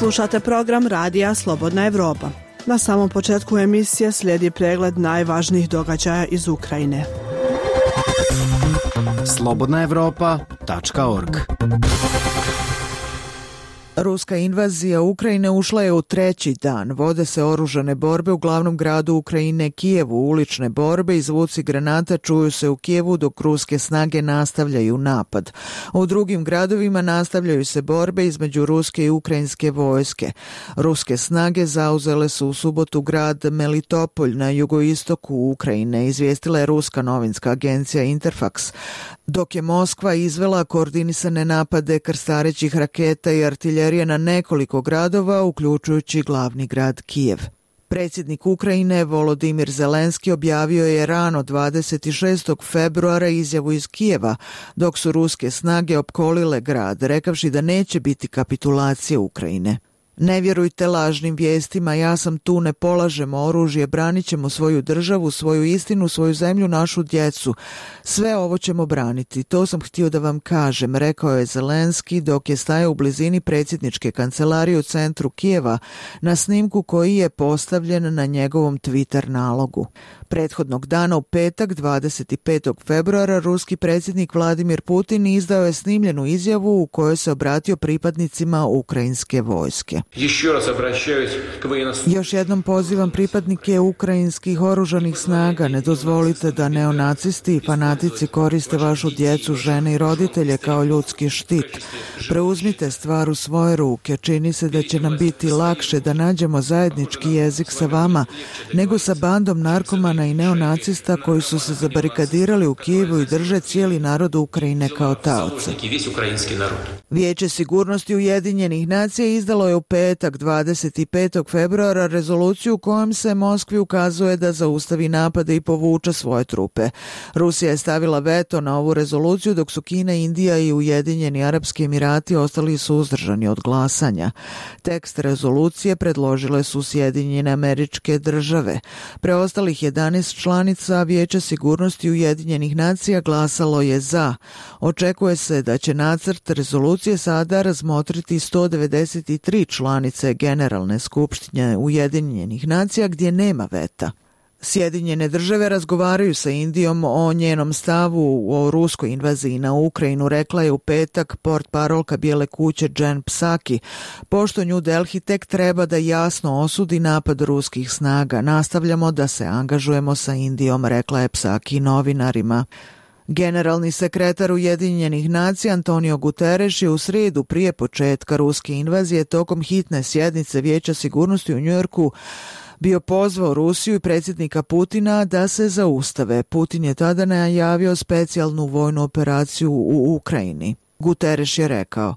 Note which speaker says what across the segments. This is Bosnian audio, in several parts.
Speaker 1: Slušate program Radija Slobodna Evropa. Na samom početku emisije slijedi pregled najvažnijih događaja iz Ukrajine.
Speaker 2: slobodnaevropa.org.
Speaker 3: Ruska invazija Ukrajine ušla je u treći dan. Vode se oružane borbe u glavnom gradu Ukrajine, Kijevu. Ulične borbe i zvuci granata čuju se u Kijevu dok ruske snage nastavljaju napad. U drugim gradovima nastavljaju se borbe između ruske i ukrajinske vojske. Ruske snage zauzele su u subotu grad Melitopolj na jugoistoku Ukrajine, izvijestila je ruska novinska agencija Interfax, dok je Moskva izvela koordinisane napade krstarećih raketa i artiljerije na nekoliko gradova, uključujući glavni grad Kijev. Predsjednik Ukrajine Volodimir Zelenski objavio je rano 26. februara izjavu iz Kijeva, dok su ruske snage opkolile grad, rekavši da neće biti kapitulacije Ukrajine. Ne vjerujte lažnim vijestima, ja sam tu, ne polažemo oružje, branit ćemo svoju državu, svoju istinu, svoju zemlju, našu djecu. Sve ovo ćemo braniti, to sam htio da vam kažem, rekao je Zelenski dok je stajao u blizini predsjedničke kancelarije u centru Kijeva na snimku koji je postavljen na njegovom Twitter nalogu. Prethodnog dana u petak, 25. februara, ruski predsjednik Vladimir Putin izdao je snimljenu izjavu u kojoj se obratio pripadnicima ukrajinske vojske. Još jednom pozivam pripadnike ukrajinskih oružanih snaga, ne dozvolite da neonacisti i fanatici koriste vašu djecu, žene i roditelje kao ljudski štit. Preuzmite stvar u svoje ruke, čini se da će nam biti lakše da nađemo zajednički jezik sa vama nego sa bandom narkomana i neonacista koji su se zabarikadirali u Kijevu i drže cijeli narod Ukrajine kao taoce. Vijeće sigurnosti Ujedinjenih nacija izdalo je u petak 25. februara rezoluciju kojom se Moskvi ukazuje da zaustavi napade i povuče svoje trupe. Rusija je stavila veto na ovu rezoluciju dok su Kina, Indija i Ujedinjeni Arapski Emirati ostali suzdržani od glasanja. Tekst rezolucije predložile su Sjedinjene Američke Države. Preostalih 11 članica Vijeća sigurnosti Ujedinjenih nacija glasalo je za. Očekuje se da će nacrt rezolucije sada razmotriti 193 članice Generalne skupštine Ujedinjenih nacija gdje nema veta. Sjedinjene države razgovaraju sa Indijom o njenom stavu o ruskoj invaziji na Ukrajinu, rekla je u petak portparolka Bijele kuće Jen Psaki, pošto New Delhi tek treba da jasno osudi napad ruskih snaga. Nastavljamo da se angažujemo sa Indijom, rekla je Psaki novinarima. Generalni sekretar Ujedinjenih nacija Antonio Guterres je u srijedu prije početka ruske invazije tokom hitne sjednice Vijeća sigurnosti u Njujorku bio pozvao Rusiju i predsjednika Putina da se zaustave. Putin je tada najavio specijalnu vojnu operaciju u Ukrajini. Guterres je rekao: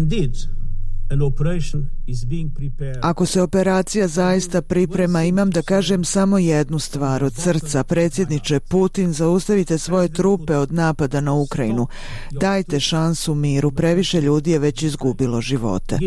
Speaker 3: Ako se operacija zaista priprema, imam da kažem samo jednu stvar od srca. Predsjedniče Putin, zaustavite svoje trupe od napada na Ukrajinu. Dajte šansu miru, previše ljudi je već izgubilo živote.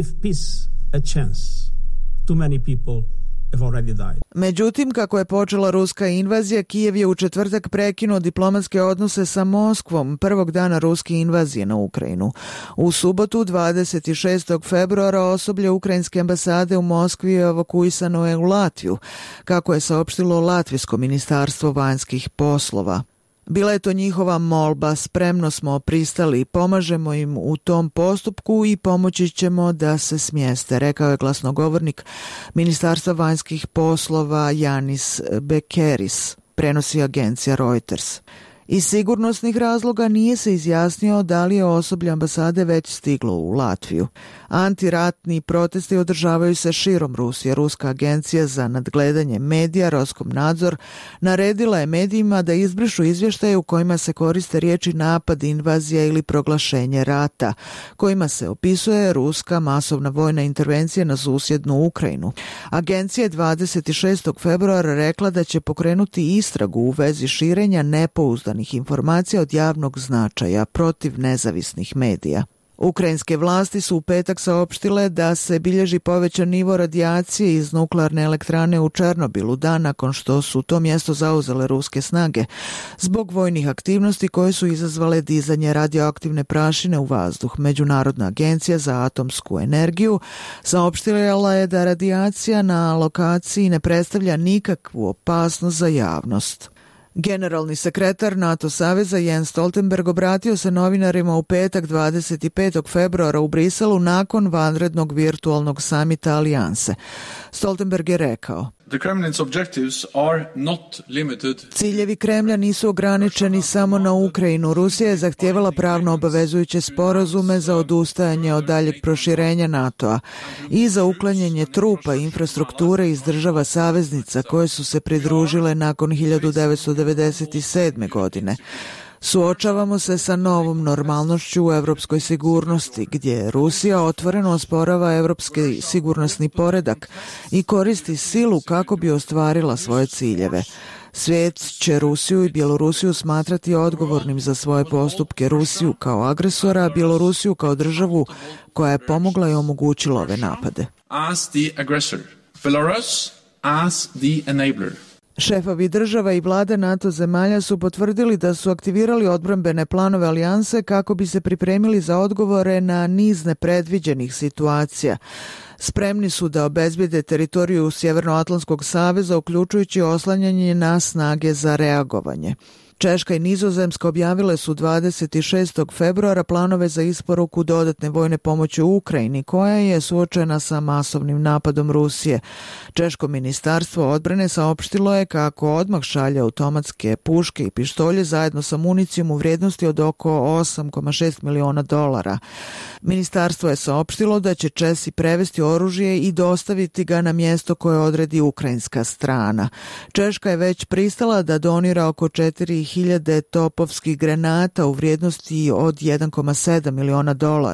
Speaker 3: Međutim, kako je počela ruska invazija, Kijev je u četvrtak prekinuo diplomatske odnose sa Moskvom prvog dana ruske invazije na Ukrajinu. U subotu 26. februara osoblje ukrajinske ambasade u Moskvi je evakuisano je u Latviju, kako je saopštilo Latvijsko ministarstvo vanjskih poslova. Bila je to njihova molba, spremno smo pristali, pomažemo im u tom postupku i pomoći ćemo da se smjeste, rekao je glasnogovornik Ministarstva vanjskih poslova Janis Bekeris, prenosi agencija Reuters. Iz sigurnosnih razloga nije se izjasnio da li je osoblje ambasade već stiglo u Latviju. Antiratni protesti održavaju se širom Rusije. Ruska agencija za nadgledanje medija Roskomnadzor naredila je medijima da izbrišu izvještaje u kojima se koriste riječi napad, invazija ili proglašenje rata, kojima se opisuje ruska masovna vojna intervencija na susjednu Ukrajinu. Agencija je 26. februara rekla da će pokrenuti istragu u vezi širenja nepouzdanih informacija od javnog značaja protiv nezavisnih medija. Ukrajinske vlasti su u petak saopštile da se bilježi povećan nivo radijacije iz nuklearne elektrane u Černobilu dan nakon što su to mjesto zauzele ruske snage zbog vojnih aktivnosti koje su izazvale dizanje radioaktivne prašine u vazduh. Međunarodna agencija za atomsku energiju saopštila je da radijacija na lokaciji ne predstavlja nikakvu opasnost za javnost. Generalni sekretar NATO saveza Jens Stoltenberg obratio se novinarima u petak 25. februara u Briselu nakon vanrednog virtualnog samita alijanse. Stoltenberg je rekao: Ciljevi Kremlja nisu ograničeni samo na Ukrajinu. Rusija je zahtijevala pravno obavezujuće sporazume za odustajanje od daljeg proširenja NATO-a i za uklanjanje trupa i infrastrukture iz država saveznica koje su se pridružile nakon 1997. godine. Suočavamo se sa novom normalnošću u europskoj sigurnosti, gdje Rusija otvoreno osporava europski sigurnosni poredak i koristi silu kako bi ostvarila svoje ciljeve. Svijet će Rusiju i Bjelorusiju smatrati odgovornim za svoje postupke, Rusiju kao agresora, a Bjelorusiju kao državu koja je pomogla i omogućila ove napade.
Speaker 2: As the aggressor, Belarus as the enabler.
Speaker 3: Šefovi država i vlade NATO zemalja su potvrdili da su aktivirali odbrambene planove alijanse kako bi se pripremili za odgovore na niz nepredviđenih situacija. Spremni su da obezbijede teritoriju Sjevernoatlantskog saveza, uključujući oslanjanje na snage za reagovanje. Češka i Nizozemska objavile su 26. februara planove za isporuku dodatne vojne pomoći u Ukrajini, koja je suočena sa masovnim napadom Rusije. Češko ministarstvo odbrane saopštilo je kako odmah šalje automatske puške i pištolje zajedno sa municijom u vrijednosti od oko $8,6 miliona. Ministarstvo je saopštilo da će Česi prevesti oružje i dostaviti ga na mjesto koje odredi ukrajinska strana. Češka je već pristala da donira oko 4.000 topovskih granata u vrijednosti od $1,7 miliona.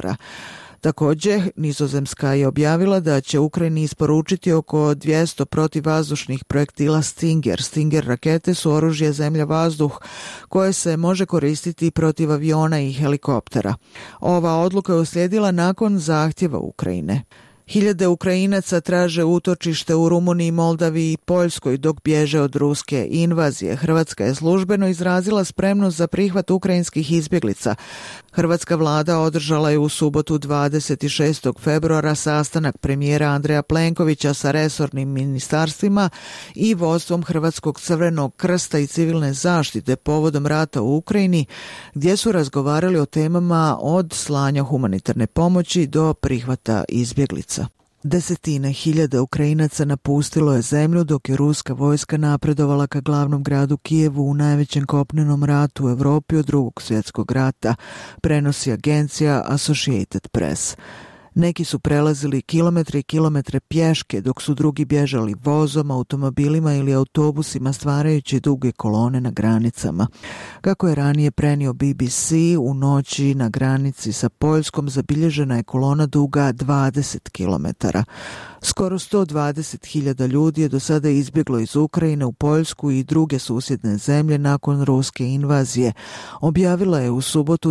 Speaker 3: Također, Nizozemska je objavila da će Ukrajini isporučiti oko 200 protivvazdušnih projektila Stinger. Stinger rakete su oružje zemlja-vazduh koje se može koristiti protiv aviona i helikoptera. Ova odluka je uslijedila nakon zahtjeva Ukrajine. Hiljade Ukrajinaca traže utočište u Rumuniji, Moldaviji i Poljskoj dok bježe od ruske invazije. Hrvatska je službeno izrazila spremnost za prihvat ukrajinskih izbjeglica. Hrvatska vlada održala je u subotu 26. februara sastanak premijera Andreja Plenkovića sa resornim ministarstvima i vodstvom Hrvatskog crvenog krsta i civilne zaštite povodom rata u Ukrajini, gdje su razgovarali o temama od slanja humanitarne pomoći do prihvata izbjeglica. Desetine hiljada Ukrajinaca napustilo je zemlju dok je ruska vojska napredovala ka glavnom gradu Kijevu u najvećem kopnenom ratu u Europi od Drugog svjetskog rata, prenosi agencija Associated Press. Neki su prelazili kilometre i kilometre pješke, dok su drugi bježali vozom, automobilima ili autobusima, stvarajući duge kolone na granicama. Kako je ranije prenio BBC, u noći na granici sa Poljskom zabilježena je kolona duga 20 kilometara. Skoro 120.000 ljudi je do sada izbjeglo iz Ukrajine u Poljsku i druge susjedne zemlje nakon ruske invazije. Objavila je u subotu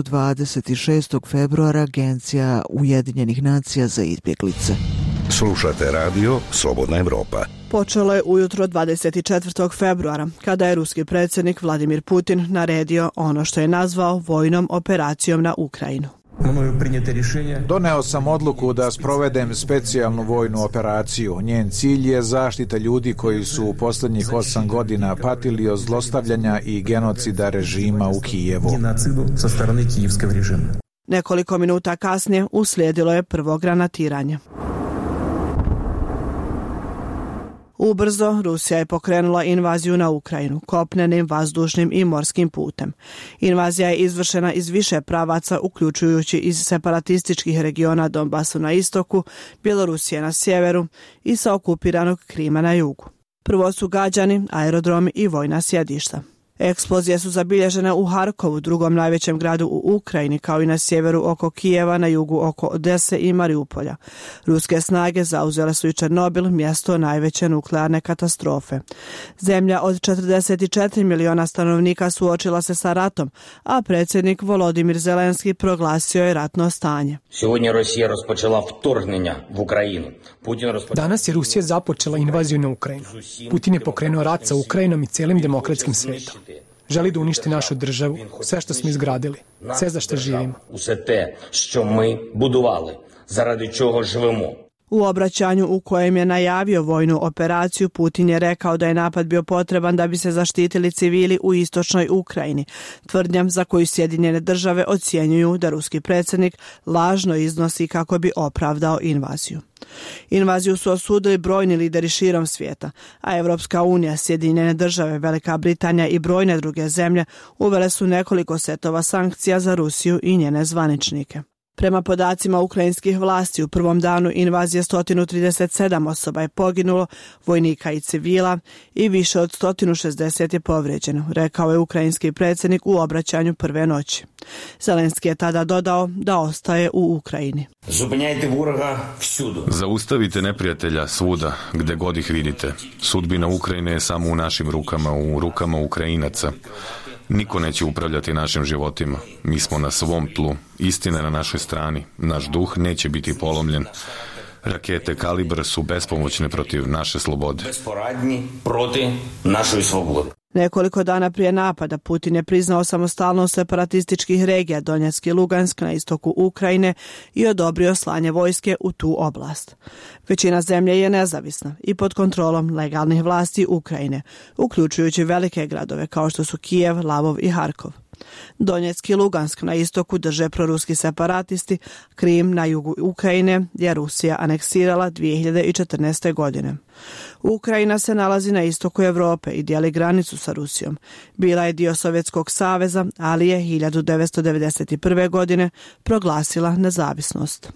Speaker 3: 26. februara Agencija Ujedinjenih nacija za izbjeglice.
Speaker 4: Slušate radio Slobodna Evropa.
Speaker 1: Počelo je ujutro 24. februara, kada je ruski predsjednik Vladimir Putin naredio ono što je nazvao vojnom operacijom na Ukrajinu.
Speaker 5: Doneo sam odluku da sprovedem specijalnu vojnu operaciju. Njen cilj je zaštita ljudi koji su u posljednjih 8 godina patili od zlostavljanja i genocida režima u Kijevu.
Speaker 1: Nekoliko minuta kasnije uslijedilo je prvo granatiranje. Ubrzo Rusija je pokrenula invaziju na Ukrajinu, kopnenim, vazdušnim i morskim putem. Invazija je izvršena iz više pravaca, uključujući iz separatističkih regiona Donbasu na istoku, Bjelorusije na sjeveru i sa okupiranog Krima na jugu. Prvo su gađani aerodromi i vojna sjedišta. Eksplozije su zabilježene u Harkovu, drugom najvećem gradu u Ukrajini, kao i na sjeveru oko Kijeva, na jugu oko Odese i Mariupolja. Ruske snage zauzele su i Černobil, mjesto najveće nuklearne katastrofe. Zemlja od 44 miliona stanovnika suočila se sa ratom, a predsjednik Volodimir Zelenski proglasio je ratno stanje.
Speaker 6: Danas je Rusija započela invaziju na Ukrajinu. Putin je pokrenuo rat sa Ukrajinom i cijelim demokratskim svijetom. Želi da uništi našu državu, sve što smo izgradili, sve za što živimo.
Speaker 1: U obraćanju u kojem je najavio vojnu operaciju, Putin je rekao da je napad bio potreban da bi se zaštitili civili u istočnoj Ukrajini, tvrdnjom za koju Sjedinjene države ocjenjuju da ruski predsjednik lažno iznosi kako bi opravdao invaziju. Invaziju su osudili brojni lideri širom svijeta, a Evropska unija, Sjedinjene države, Velika Britanija i brojne druge zemlje uvele su nekoliko setova sankcija za Rusiju i njene zvaničnike. Prema podacima ukrajinskih vlasti, u prvom danu invazije 137 osoba je poginulo, vojnika i civila, i više od 160 je povrijeđeno, rekao je ukrajinski predsjednik u obraćanju prve noći. Zelenski je tada dodao da ostaje u Ukrajini.
Speaker 7: Zaustavite neprijatelja svuda, gde god ih vidite. Sudbina Ukrajine je samo u našim rukama, u rukama Ukrajinaca. Niko neće upravljati našim životima. Mi smo na svom tlu. Istina je na našoj strani. Naš duh neće biti polomljen. Rakete Kalibr su bespomoćne protiv naše slobode.
Speaker 1: Nekoliko dana prije napada Putin je priznao samostalnost separatističkih regija Donjeck i Lugansk na istoku Ukrajine i odobrio slanje vojske u tu oblast. Većina zemlje je nezavisna i pod kontrolom legalnih vlasti Ukrajine, uključujući velike gradove kao što su Kijev, Lavov i Harkov. Donjeck i Lugansk na istoku drže proruski separatisti, Krim na jugu Ukrajine je Rusija aneksirala 2014. godine. Ukrajina se nalazi na istoku Europe i dijeli granicu sa Rusijom. Bila je dio Sovjetskog saveza, ali je 1991. godine proglasila nezavisnost.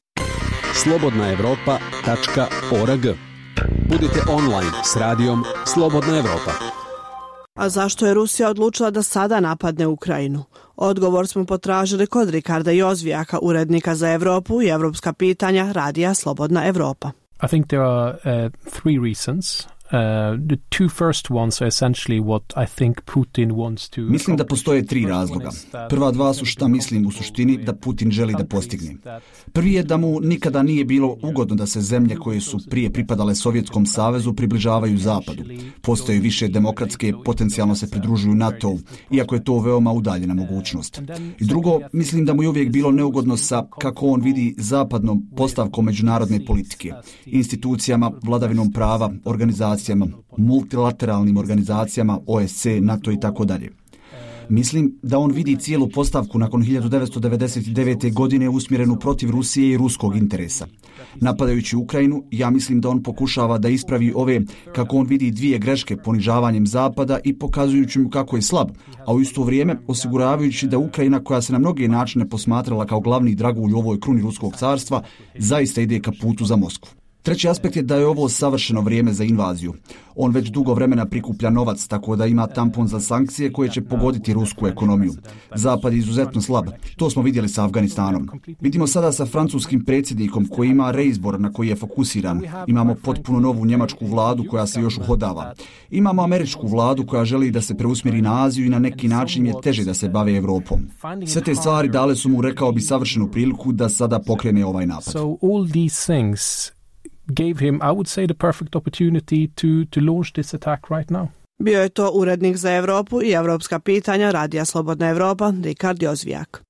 Speaker 8: slobodnaevropa.org. Budite online s radijom Slobodna Evropa.
Speaker 1: A zašto je Rusija odlučila da sada napadne Ukrajinu? Odgovor smo potražili kod Rikarda Jozvijaka, urednika za Europu i evropska pitanja radija Slobodna Evropa.
Speaker 9: I think there are three reasons. The two first ones are essentially what I think Putin wants to.
Speaker 10: Mislim da postoje tri razloga. Prva dva su šta mislim u suštini da Putin želi da postigne. Prvi je da mu nikada nije bilo ugodno da se zemlje koje su prije pripadale Sovjetskom savezu približavaju zapadu. Postaju više demokratske, potencijalno se pridružuju NATO-u, iako je to veoma udaljena mogućnost. I drugo, mislim da mu je uvijek bilo neugodno sa, kako on vidi, zapadnom postavkom međunarodne politike, institucijama, vladavinom prava, organizacijama, multilateralnim organizacijama, OSC, NATO i tako dalje. Mislim da on vidi cijelu postavku nakon 1999. godine usmjerenu protiv Rusije i ruskog interesa. Napadajući Ukrajinu, ja mislim da on pokušava da ispravi ove, kako on vidi, dvije greške ponižavanjem Zapada i pokazujući mu kako je slab, a u isto vrijeme osiguravajući da Ukrajina, koja se na mnoge načine posmatrala kao glavni dragulj u ovoj kruni ruskog carstva, zaista ide ka putu za Moskvu. Treći aspekt je da je ovo savršeno vrijeme za invaziju. On već dugo vremena prikuplja novac, tako da ima tampon za sankcije koje će pogoditi rusku ekonomiju. Zapad je izuzetno slab. To smo vidjeli sa Afganistanom. Vidimo sada sa francuskim predsjednikom koji ima reizbor na koji je fokusiran. Imamo potpuno novu njemačku vladu koja se još uhodava. Imamo američku vladu koja želi da se preusmjeri na Aziju i na neki način je teže da se bave Evropom. Sve te stvari dale su mu, rekao bi, savršenu priliku da sada pokrene ovaj napad.
Speaker 9: Gave him, I would say, the perfect opportunity to launch this attack right now.
Speaker 1: Bio je to urednik za Europu i evropska pitanja radija Slobodna Evropa, Rikard Jozvijak.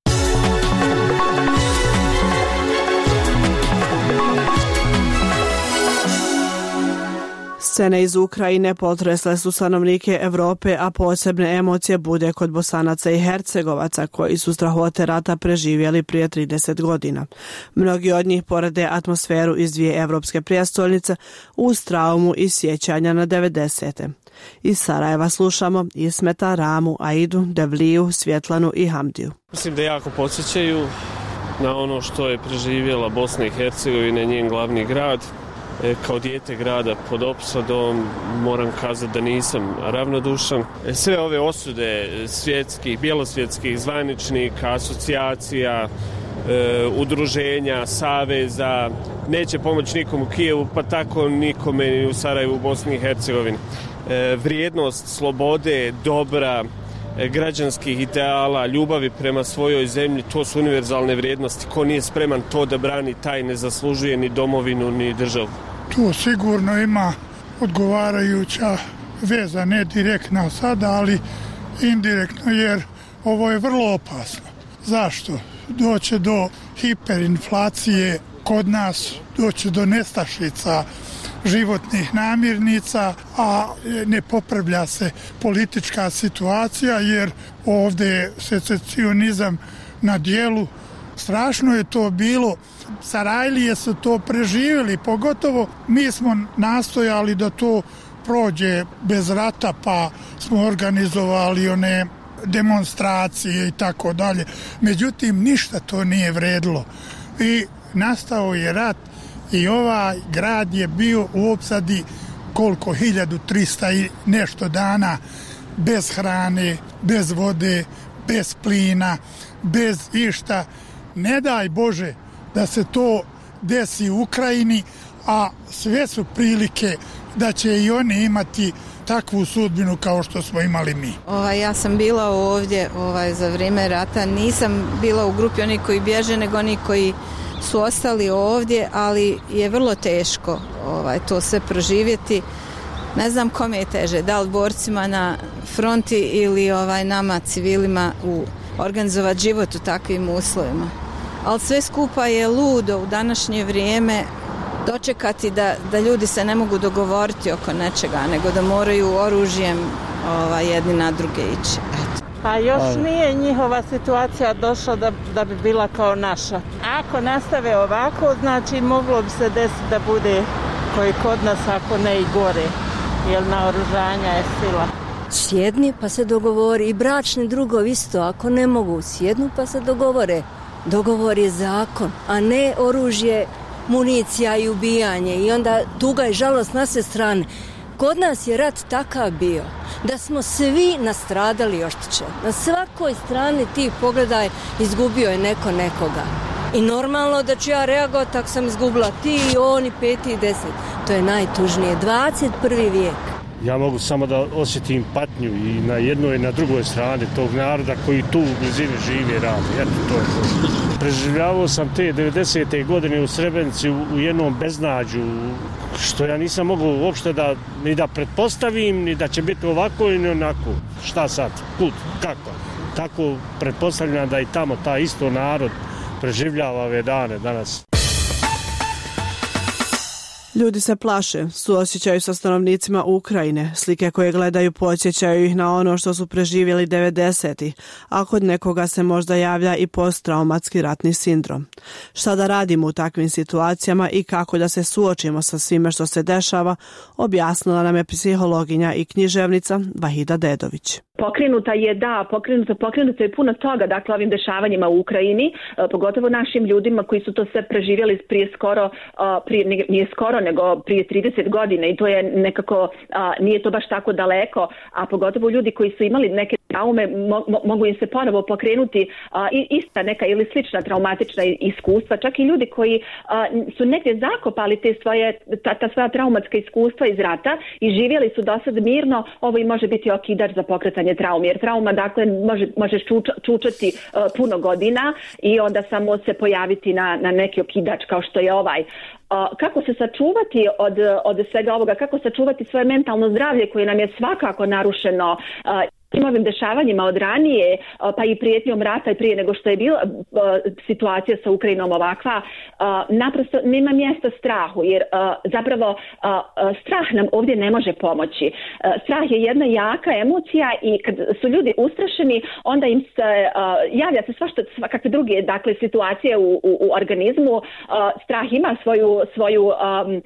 Speaker 1: Scene iz Ukrajine potresle su stanovnike Europe, a posebne emocije bude kod Bosanaca i Hercegovaca koji su strahote rata preživjeli prije 30 godina. Mnogi od njih porede atmosferu iz dvije evropske prijestolnice uz traumu i sjećanja na 90. Iz Sarajeva slušamo Ismeta, Ramu, Aidu, Devliju, Svjetlanu i Hamdiju.
Speaker 11: Mislim da jako podsjećaju na ono što je preživjela Bosna i Hercegovina, njen glavni grad. kao dijete grada pod opsadom moram kazati da nisam ravnodušan. Sve ove osude svjetskih, bjelosvjetskih zvaničnika, asocijacija, udruženja, saveza, neće pomoći nikom u Kijevu, pa tako nikome ni u Sarajevu, u Bosni i Hercegovini. Vrijednost slobode, dobra, građanskih ideala, ljubavi prema svojoj zemlji, to su univerzalne vrijednosti. Ko nije spreman to da brani, taj ne zaslužuje ni domovinu, ni državu.
Speaker 12: Tu sigurno ima odgovarajuća veza, ne direktna sada, ali indirektno, jer ovo je vrlo opasno. Zašto? Doće do hiperinflacije kod nas, doće do nestašica životnih namirnica, a ne popravlja se politička situacija, jer ovdje je secesionizam na dijelu. Strašno je to bilo. Sarajlije su to preživjeli, pogotovo mi smo nastojali da to prođe bez rata, pa smo organizovali one demonstracije i tako dalje. Međutim, ništa to nije vredilo. I nastao je rat i ovaj grad je bio u opsadi koliko, 1300 i nešto dana, bez hrane, bez vode, bez plina, bez išta. Ne daj Bože da se to desi u Ukrajini, a sve su prilike da će i oni imati takvu sudbinu kao što smo imali mi.
Speaker 13: Ja sam bila ovdje za vrijeme rata, nisam bila u grupi onih koji bježe, nego oni koji su ostali ovdje, ali je vrlo teško to sve proživjeti. Ne znam kome je teže, da li borcima na fronti ili nama civilima organizovati život u takvim uslovima. Ali sve skupa je ludo u današnje vrijeme dočekati da ljudi se ne mogu dogovoriti oko nečega, nego da moraju oružjem jedni na druge ići. Eto.
Speaker 14: Pa još nije njihova situacija došla da bi bila kao naša. Ako nastave ovako, znači moglo bi se desiti da bude koji kod nas, ako ne i gore, jer naoružanja je sila.
Speaker 15: Sjedni pa se dogovori, i bračni drugovi isto, ako ne mogu sjednu pa se dogovore. Dogovor je zakon, a ne oružje, municija i ubijanje, i onda tuga i žalost na sve strane. Kod nas je rat takav bio da smo svi nastradali i oštećeni. Na svakoj strani ti pogledaj, izgubio je neko nekoga. I normalno da ću ja reagovati ako sam izgubila ti i oni, 5. i 10. To je najtužnije. 21. vijek.
Speaker 16: Ja mogu samo da osjetim patnju i na jednoj i na drugoj strani tog naroda koji tu u blizini živi i radi. Eto, to je to. Preživljavao sam te 90. godine u Srebrenici u jednom beznađu, što ja nisam mogao uopšte ni da pretpostavim, ni da će biti ovako ili onako. Šta sad? Kud? Kako? Tako pretpostavljam da i tamo taj isto narod preživljava ove dane danas.
Speaker 1: Ljudi se plaše, suosjećaju sa stanovnicima Ukrajine. Slike koje gledaju podsjećaju ih na ono što su preživjeli 90-ih, a kod nekoga se možda javlja i posttraumatski ratni sindrom. Šta da radimo u takvim situacijama i kako da se suočimo sa svime što se dešava, objasnila nam je psihologinja i književnica Vahida Dedović.
Speaker 17: Pokrenuto je puno toga, dakle, ovim dešavanjima u Ukrajini, pogotovo našim ljudima koji su to sve preživjeli nije skoro, nego prije 30 godina, i to je nekako, nije to baš tako daleko, a pogotovo ljudi koji su imali neke traume, mogu im se ponovo pokrenuti ista neka ili slična traumatična iskustva, čak i ljudi koji su negdje zakopali ta svoja traumatska iskustva iz rata i živjeli su dosad mirno, ovo i može biti okidač za pokretanje traume, jer trauma, dakle, možeš čučati puno godina i onda samo se pojaviti na neki okidač kao što je ovaj. Kako se sačuvati od svega ovoga, kako sačuvati svoje mentalno zdravlje koje nam je svakako narušeno ovim dešavanjima od ranije, pa i prijetnjom rata i prije nego što je bila situacija sa Ukrajinom ovakva, naprosto nema mjesta strahu, jer zapravo strah nam ovdje ne može pomoći. Strah je jedna jaka emocija i kad su ljudi ustrašeni, onda im se javlja se svakakve druge, dakle, situacije u organizmu. Strah ima svoju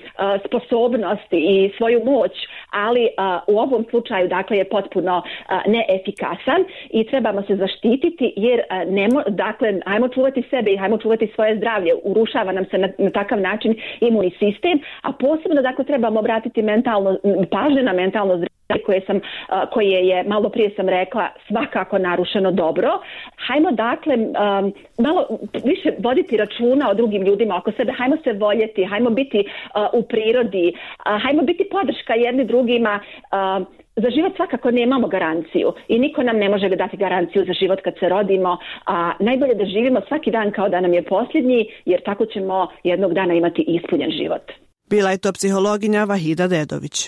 Speaker 17: sposobnost i svoju moć, ali u ovom slučaju, dakle, je potpuno neefikasan i trebamo se zaštititi jer dakle, hajmo čuvati sebe i hajmo čuvati svoje zdravlje. Urušava nam se na takav način imunni sistem, a posebno dakle trebamo obratiti pažnju na mentalno zdravlje koje je, malo prije sam rekla, svakako narušeno dobro. Hajmo dakle malo više voditi računa o drugim ljudima oko sebe, hajmo se voljeti, hajmo biti u prirodi, hajmo biti podrška jedni drugima. Za život svakako nemamo garanciju i niko nam ne može dati garanciju za život kad se rodimo, a najbolje da živimo svaki dan kao da nam je posljednji, jer tako ćemo jednog dana imati ispunjen život.
Speaker 1: Bila je to psihologinja Vahida Dedović.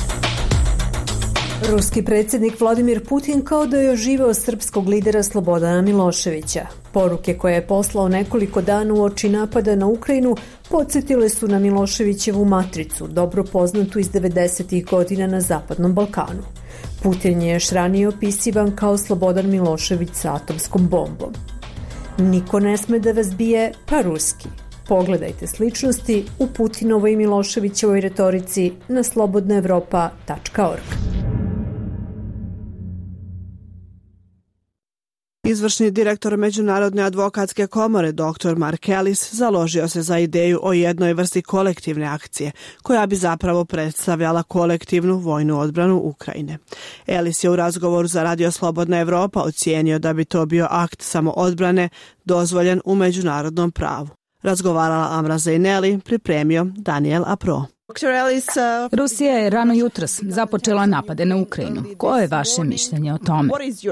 Speaker 18: Ruski predsjednik Vladimir Putin kao da je oživeo srpskog lidera Slobodana Miloševića. Poruke koje je poslao nekoliko dana uoči napada na Ukrajinu podsjetile su na Miloševićevu matricu, dobro poznatu iz 90. godina na Zapadnom Balkanu. Putin je još ranije opisivan kao Slobodan Milošević sa atomskom bombom. Niko ne sme da vas bije, pa ruski. Pogledajte sličnosti u Putinovoj i Miloševićevoj retorici na slobodnaevropa.org.
Speaker 1: Izvršni direktor Međunarodne advokatske komore dr. Mark Ellis založio se za ideju o jednoj vrsti kolektivne akcije, koja bi zapravo predstavljala kolektivnu vojnu odbranu Ukrajine. Ellis je u razgovoru za Radio Slobodna Evropa ocijenio da bi to bio akt samoodbrane dozvoljen u međunarodnom pravu. Razgovarala Amra Zaineli, pripremio Daniel Apro.
Speaker 19: Rusija je rano jutros započela napade na Ukrajinu. Koje je vaše mišljenje o tome?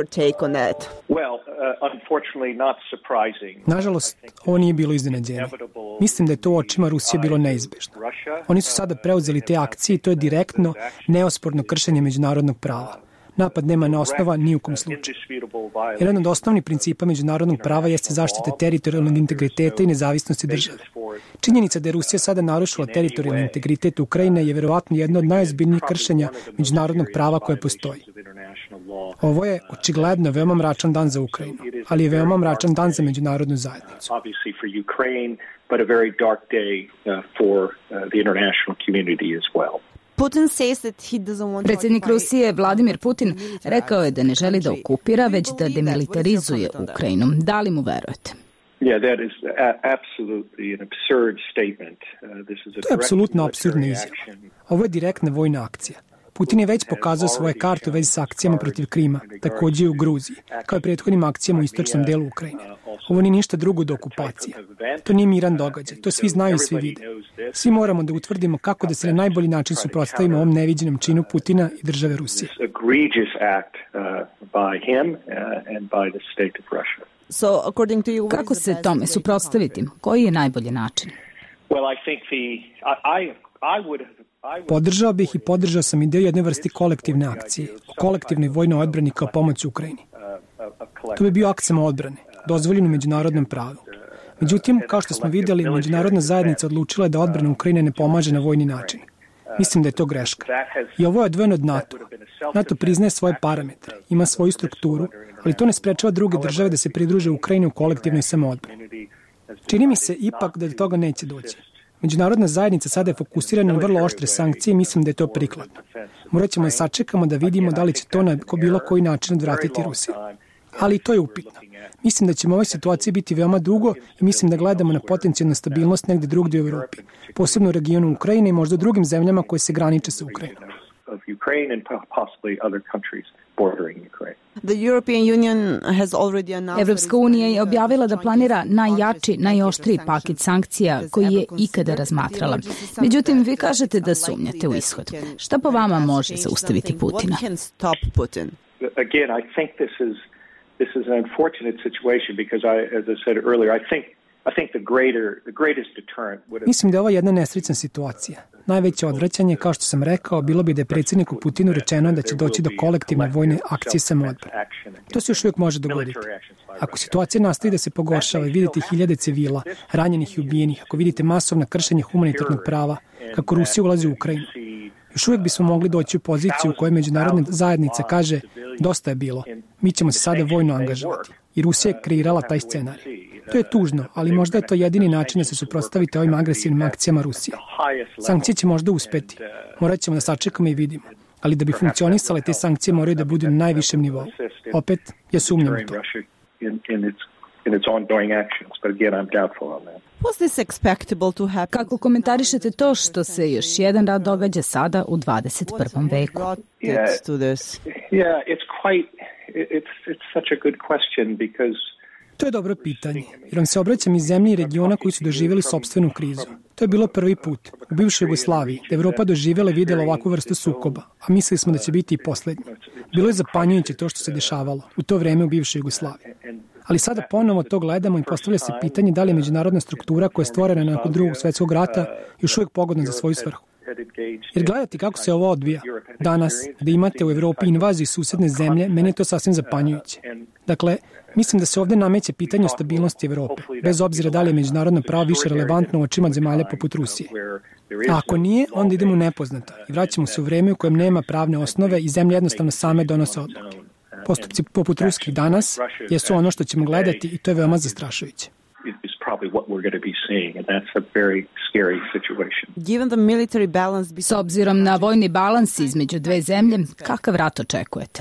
Speaker 6: Nažalost, ovo nije bilo iznenađenje. Mislim da je to u očima Rusije bilo neizbežno. Oni su sada preuzeli te akcije i to je direktno, neosporno kršenje međunarodnog prava. Napad nema na osnova ni u kom slučaju. Jedan od osnovnih principa međunarodnog prava jeste zaštita teritorijalnog integriteta i nezavisnosti države. Činjenica da je Rusija sada narušila teritorijalni integritet Ukrajine je verovatno jedno od najozbiljnijih kršenja međunarodnog prava koje postoji. Ovo je očigledno veoma mračan dan za Ukrajinu, ali je veoma mračan dan za međunarodnu zajednicu.
Speaker 19: Predsjednik Rusije Vladimir Putin rekao je da ne želi da okupira, već da demilitarizuje Ukrajinu. Da li mu verujete?
Speaker 6: To je apsolutno apsurdna izjava. Ovo je direktna vojna akcija. Putin je već pokazao svoje karte u vezi s akcijama protiv Krima, također i u Gruziji, kao i prethodnim akcijama u istočnom delu Ukrajine. Ovo nije ništa drugo do okupacije. To nije miran događaj, to svi znaju i svi vide. Svi moramo da utvrdimo kako da se na najbolji način suprotstavimo ovom neviđenom činu Putina i države Rusije.
Speaker 19: Kako se tome suprotstaviti? Koji je najbolji način?
Speaker 6: Podržao bih i podržao sam ideju jedne vrsti kolektivne akcije, o kolektivnoj vojnoj odbrani kao pomoć Ukrajini. To bi bio akt samoodbrane, dozvoljen u međunarodnom pravu. Međutim, kao što smo vidjeli, međunarodna zajednica odlučila je da odbrana Ukrajine ne pomaže na vojni način. Mislim da je to greška. I ovo je odvojeno od NATO. NATO priznaje svoje parametre, ima svoju strukturu, ali to ne sprečava druge države da se pridruže Ukrajini u kolektivnoj samoodbrani. Čini mi se ipak da do toga neće doći. Međunarodna zajednica sada je fokusirana na vrlo oštre sankcije i mislim da je to prikladno. Morat ćemo da sačekamo da vidimo da li će to na bilo koji način odvratiti Rusiju. Ali i to je upitno. Mislim da će u ovoj situaciji biti veoma dugo i mislim da gledamo na potencijalnu stabilnost negde drugdje u Evropi, posebno u regionu Ukrajine i možda u drugim zemljama koje se graniče sa Ukrajinom.
Speaker 19: Evropska unija je objavila da planira najjači, najoštriji paket sankcija koji je ikada razmatrala. Međutim, vi kažete da sumnjate u ishod. Šta po vama može zaustaviti Putina?
Speaker 20: This is an unfortunate situation because as I said earlier, I think the greatest deterrent would have...
Speaker 6: Mislim da je ovo jedna nesrećna situacija. Najveće odvraćanje, kao što sam rekao, bilo bi da je predsjedniku Putinu rečeno da će doći do kolektivne vojne akcije samoodbrane. To se još uvijek može dogoditi. Ako situacija nastavi da se pogoršava i vidite hiljade civila, ranjenih i ubijenih, ako vidite masovna kršenja humanitarnog prava, kako Rusija ulazi u Ukrajinu, još uvijek bismo mogli doći u poziciju u kojoj međunarodna zajednica kaže dosta je bilo, mi ćemo se sada vojno angažovati. I Rusija je kreirala taj scenarij. To je tužno, ali možda je to jedini način da se suprotstavite ovim agresivnim akcijama Rusije. Sankcije će možda uspeti. Morat ćemo da sačekamo i vidimo. Ali da bi funkcionisale, te sankcije moraju da budu na najvišem nivou. Opet, ja sumnjam u to.
Speaker 19: Kako komentarišete to što se još jedan rat događa sada u 21. veku?
Speaker 6: To je dobro pitanje, jer vam se obraćam iz zemlje i regiona koji su doživjeli sopstvenu krizu. To je bilo prvi put u bivšoj Jugoslaviji da Evropa doživjela i vidjela ovakvu vrstu sukoba, a mislili smo da će biti i posljednji. Bilo je zapanjujuće to što se dešavalo u to vreme u bivšoj Jugoslaviji. Ali sada ponovo to gledamo i postavlja se pitanje da li je međunarodna struktura koja je stvorena nakon Drugog svjetskog rata još uvijek pogodna za svoju svrhu. Jer gledati kako se ovo odvija danas, da imate u Evropi invaziju susedne zemlje, meni je to sasvim zapanjujuće. Dakle, mislim da se ovdje nameće pitanje o stabilnosti Evrope, bez obzira da li je međunarodno pravo više relevantno u očima zemalja poput Rusije. A ako nije, onda idemo u nepoznato i vraćamo se u vrijeme u kojem nema pravne osnove i zemlje jednostavno same donose odluke. Postupci poput ruskih danas jesu ono što ćemo gledati i to je veoma zastrašujuće.
Speaker 19: S obzirom na vojni balans između dve zemlje, kakav rat očekujete?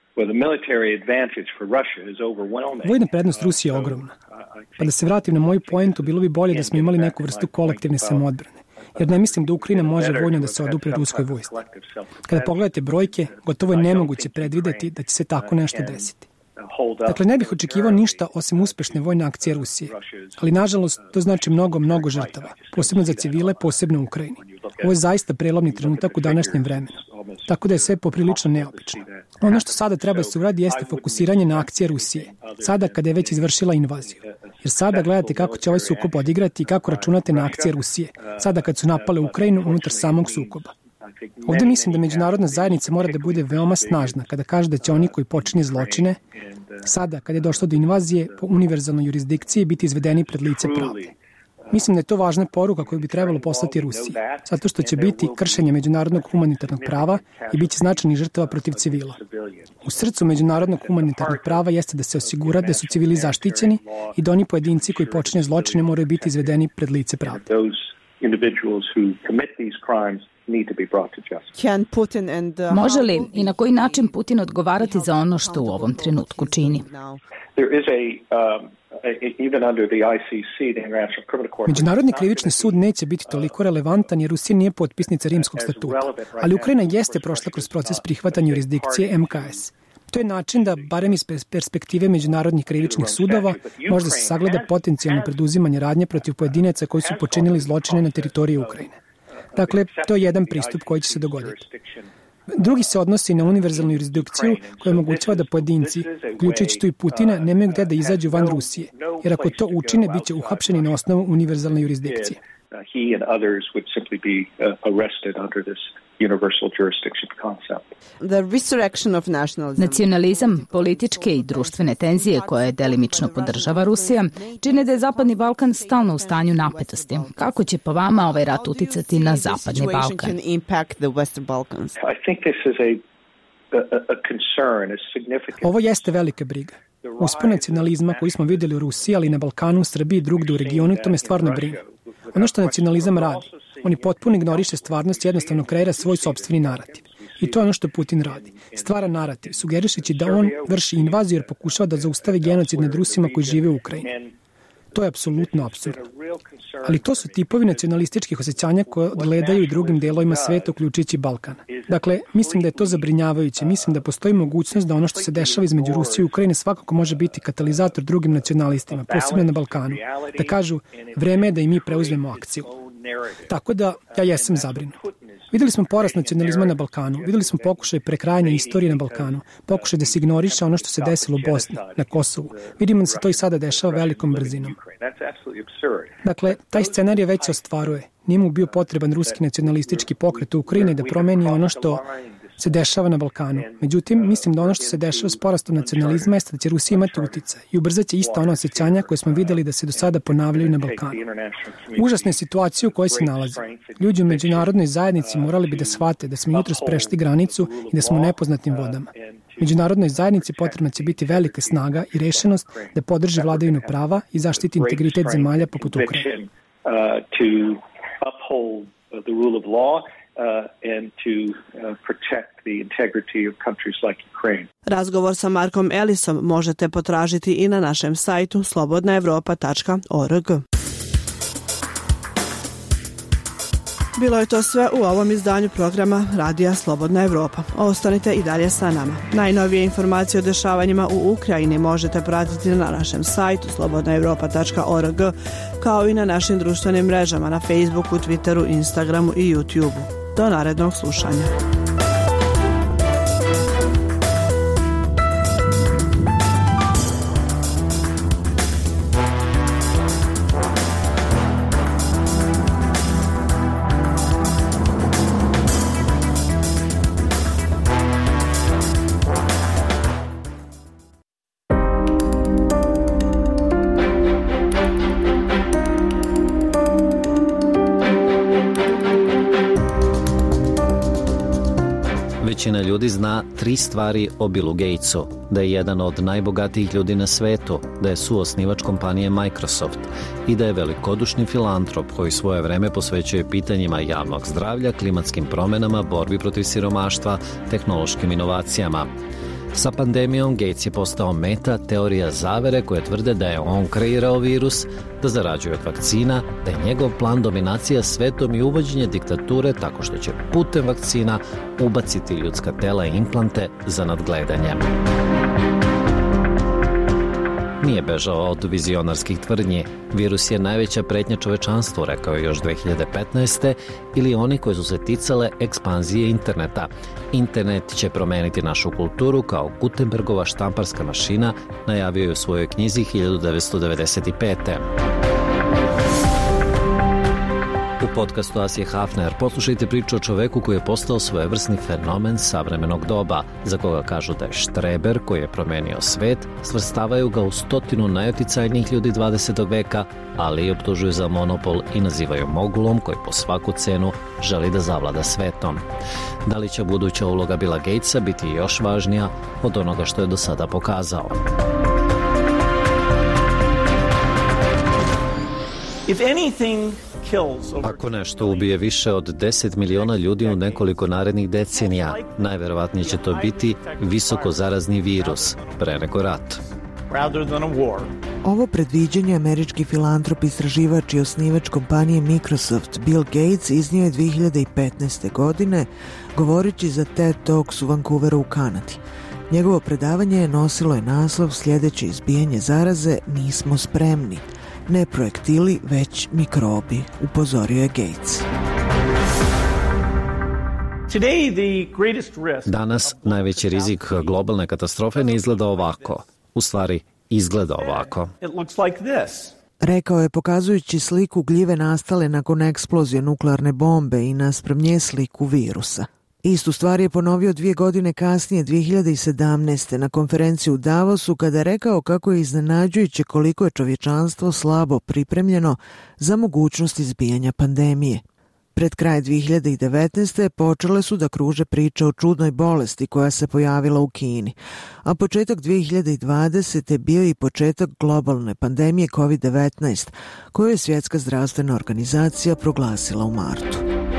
Speaker 6: Vojna prednost Rusije je ogromna. Pa da se vratim na moju pojentu, bilo bi bolje da smo imali neku vrstu kolektivne samoodbrane. Jer ne mislim da Ukrajina može vojno da se odupre ruskoj vojsci. Kada pogledate brojke, gotovo je nemoguće predvideti da će se tako nešto desiti. Dakle, ne bih očekivao ništa osim uspešne vojne akcije Rusije. Ali, nažalost, to znači mnogo žrtava. Posebno za civile, posebno u Ukrajini. Ovo je zaista prelomni trenutak u današnjem vremenu. Tako da je sve poprilično neobično. Ono što sada treba se uradi jeste fokusiranje na akcije Rusije. Sada kada je već izvršila invaziju. Jer sada gledate kako će ovaj sukob odigrati i kako računate na akcije Rusije. Sada kad su napale Ukrajinu unutar samog sukoba. Ovdje mislim da međunarodna zajednica mora da bude veoma snažna kada kaže da će oni koji počinje zločine, sada kada je došlo do invazije po univerzalnoj jurisdikciji, biti izvedeni pred lice pravde. Mislim da je to važna poruka koju bi trebalo poslati Rusiji, zato što će biti kršenje međunarodnog humanitarnog prava i bit će značajnih žrtava protiv civila. U srcu međunarodnog humanitarnog prava jeste da se osigura da su civili zaštićeni i da oni pojedinci koji počinje zločine moraju biti izvedeni pred lice pravde.
Speaker 19: Može li i na koji način Putin odgovarati za ono što u ovom trenutku čini?
Speaker 6: Međunarodni krivični sud neće biti toliko relevantan jer Rusija nije potpisnica Rimskog statuta, ali Ukrajina jeste prošla kroz proces prihvatanja jurisdikcije MKS. To je način da, barem iz perspektive međunarodnih krivičnih sudova, možda se sagleda potencijalno preduzimanje radnje protiv pojedinaca koji su počinili zločine na teritoriji Ukrajine. Dakle, to je jedan pristup koji će se dogoditi. Drugi se odnosi na univerzalnu jurisdikciju koja omogućava da pojedinci, uključujući tu i Putina, nemaju gde da izađu van Rusije, jer ako to učine, bit će uhapšeni na osnovu univerzalne jurisdikcije.
Speaker 19: Nacionalizam, političke i društvene tenzije koje delimično podržava Rusija, čine da je Zapadni Balkan stalno u stanju napetosti. Kako će po vama ovaj rat uticati na Zapadni Balkan?
Speaker 6: Ovo jeste velika briga. Uspon nacionalizma koji smo vidjeli u Rusiji, ali i na Balkanu, Srbiji i drugdje u regionu, to me stvarno brine. Ono što nacionalizam radi, on je potpuno ignoriše stvarnost i jednostavno kreira svoj sopstveni narativ. I to je ono što Putin radi. Stvara narativ, sugerišeći da on vrši invaziju jer pokušava da zaustavi genocid nad Rusima koji žive u Ukrajini. To je apsolutno apsurdno. Ali to su tipovi nacionalističkih osjećanja koje odgledaju i drugim delovima sveta, uključujući Balkan. Dakle, mislim da je to zabrinjavajuće. Mislim da postoji mogućnost da ono što se dešava između Rusije i Ukrajine svakako može biti katalizator drugim nacionalistima, posebno na Balkanu. Da kažu, vreme je da i mi preuzmemo akciju. Tako da, ja jesam zabrinut. Vidjeli smo porast nacionalizma na Balkanu, vidjeli smo pokušaj prekrajanja istorije na Balkanu, pokušaj da se ignoriše ono što se desilo u Bosni, na Kosovu. Vidimo da se to i sada dešava velikom brzinom. Dakle, taj scenarij već se ostvaruje. Nije mu bio potreban ruski nacionalistički pokret u Ukrajini da promeni ono što se dešava na Balkanu. Međutim, mislim da ono što se dešava s porastom nacionalizma jeste da će Rusija imati uticaj i ubrzat će ista ona osjećanja koje smo vidjeli da se do sada ponavljaju na Balkanu. Užasna je situacija u kojoj se nalazi. Ljudi u međunarodnoj zajednici morali bi da shvate da smo jutros prešli granicu i da smo u nepoznatim vodama. Međunarodnoj zajednici potrebna će biti velika snaga i rešenost da podrži vladavinu prava i zaštiti integritet zemalja poput Ukrajine.
Speaker 20: and to protect the integrity of countries like Ukraine.
Speaker 1: Razgovor sa Markom Ellisom možete potražiti i na našem sajtu slobodnaevropa.org. Bilo je to sve u ovom izdanju programa Radija Slobodna Evropa. Ostanite i dalje sa nama. Najnovije informacije o dešavanjima u Ukrajini možete pratiti na našem sajtu slobodnaevropa.org, kao i na našim društvenim mrežama na Facebooku, Twitteru, Instagramu i YouTubeu. Do narednog slušanja.
Speaker 21: Većina ljudi zna 3 stvari o Billu Gatesu: da je jedan od najbogatijih ljudi na svetu, da je suosnivač kompanije Microsoft i da je velikodušni filantrop koji svoje vreme posvećuje pitanjima javnog zdravlja, klimatskim promenama, borbi protiv siromaštva, tehnološkim inovacijama. Sa pandemijom Gates je postao meta teorija zavere koje tvrde da je on kreirao virus, da zarađuje od vakcina, da je njegov plan dominacija svetom i uvođenje diktature tako što će putem vakcina ubaciti ljudska tela i implante za nadgledanje. Nije bežao od vizionarskih tvrdnji. Virus je najveća pretnja čovečanstvu, rekao je još 2015. ili oni koji su se ticale ekspanzije interneta. Internet će promeniti našu kulturu kao Gutenbergova štamparska mašina, najavio je u svojoj knjizi 1995. U podcastu Asije Hafner poslušajte priču o čoveku koji je postao svojevrsni fenomen savremenog doba, za koga kažu da je štreber koji je promenio svet, svrstavaju ga u 100 najoticajnijih ljudi 20. veka, ali i optužuju za monopol i nazivaju mogulom koji po svaku cenu želi da zavlada svetom. Da li će buduća uloga Billa Gatesa biti još važnija od onoga što je do sada pokazao? Ako nešto ubije više od 10 miliona ljudi u nekoliko narednih decenija, najverovatnije će to biti visoko zarazni virus, pre nego rat.
Speaker 3: Ovo predviđanje američki filantrop, istraživač i osnivač kompanije Microsoft Bill Gates iznio je 2015. godine, govoreći za TED Talks u Vancouveru u Kanadi. Njegovo predavanje nosilo je naslov "Sljedeće izbijanje zaraze, nismo spremni. Ne projektili, već mikrobi", upozorio je Gates.
Speaker 21: Danas najveći rizik globalne katastrofe ne izgleda ovako. U stvari, izgleda ovako.
Speaker 3: Rekao je pokazujući sliku gljive nastale nakon eksplozije nuklearne bombe i naspram nje sliku virusa. Istu stvar je ponovio 2 godine kasnije, 2017. na konferenciji u Davosu, kada je rekao kako je iznenađujuće koliko je čovječanstvo slabo pripremljeno za mogućnost izbijanja pandemije. Pred kraj 2019. počele su da kruže priče o čudnoj bolesti koja se pojavila u Kini, a početak 2020. bio i početak globalne pandemije COVID-19, koju je Svjetska zdravstvena organizacija proglasila u martu.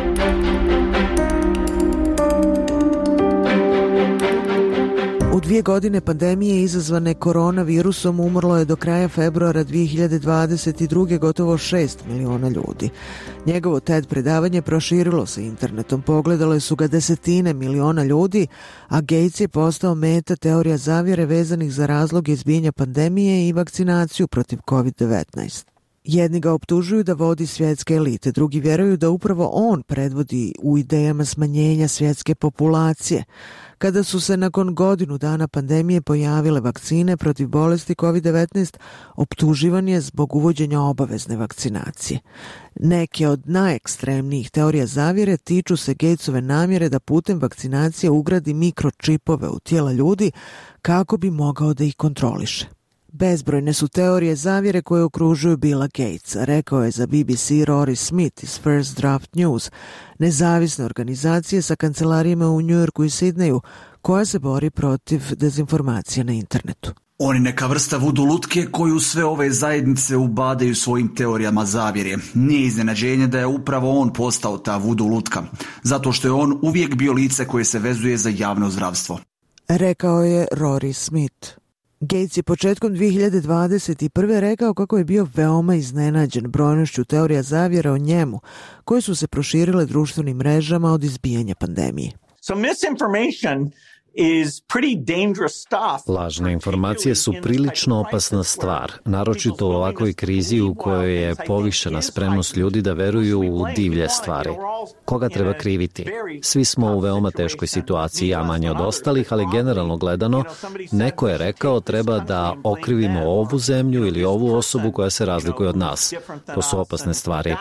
Speaker 3: U 2 godine pandemije izazvane koronavirusom umrlo je do kraja februara 2022. gotovo 6 miliona ljudi. Njegovo TED predavanje proširilo se internetom, pogledale su ga desetine miliona ljudi, a Gates je postao meta teorija zavjere vezanih za razloge izbijanja pandemije i vakcinaciju protiv COVID-19. Jedni ga optužuju da vodi svjetske elite, drugi vjeruju da upravo on predvodi u idejama smanjenja svjetske populacije. Kada su se nakon godinu dana pandemije pojavile vakcine protiv bolesti COVID-19, optuživan je zbog uvođenja obavezne vakcinacije. Neke od najekstremnijih teorija zavjere tiču se Gatesove namjere da putem vakcinacije ugradi mikročipove u tijela ljudi kako bi mogao da ih kontroliše. Bezbrojne su teorije zavjere koje okružuju Billa Gatesa, rekao je za BBC Rory Smith iz First Draft News, nezavisne organizacije sa kancelarijama u New Yorku i Sidneju koja se bori protiv dezinformacija na internetu.
Speaker 10: On je neka vrsta vudu lutke koju sve ove zajednice ubadaju svojim teorijama zavjere. Nije iznenađenje da je upravo on postao ta vudu lutka, zato što je on uvijek bio lice koje se vezuje za javno zdravstvo.
Speaker 3: Rekao je Rory Smith. Gates je početkom 2021. rekao kako je bio veoma iznenađen brojnošću teorija zavjera o njemu, koje su se proširile društvenim mrežama od izbijanja pandemije.
Speaker 2: So misinformation is pretty dangerous stuff.
Speaker 21: Lažne informacije su prilično opasna stvar, naročito u ovakvoj krizi u kojoj je povišena spremnost ljudi da veruju u divlje stvari. Koga treba kriviti? Svi smo u veoma teškoj situaciji, ja manje od ostalih, ali generalno gledano, neko je rekao treba da okrivimo ovu zemlju ili ovu osobu koja se razlikuje od nas. To su opasne stvari.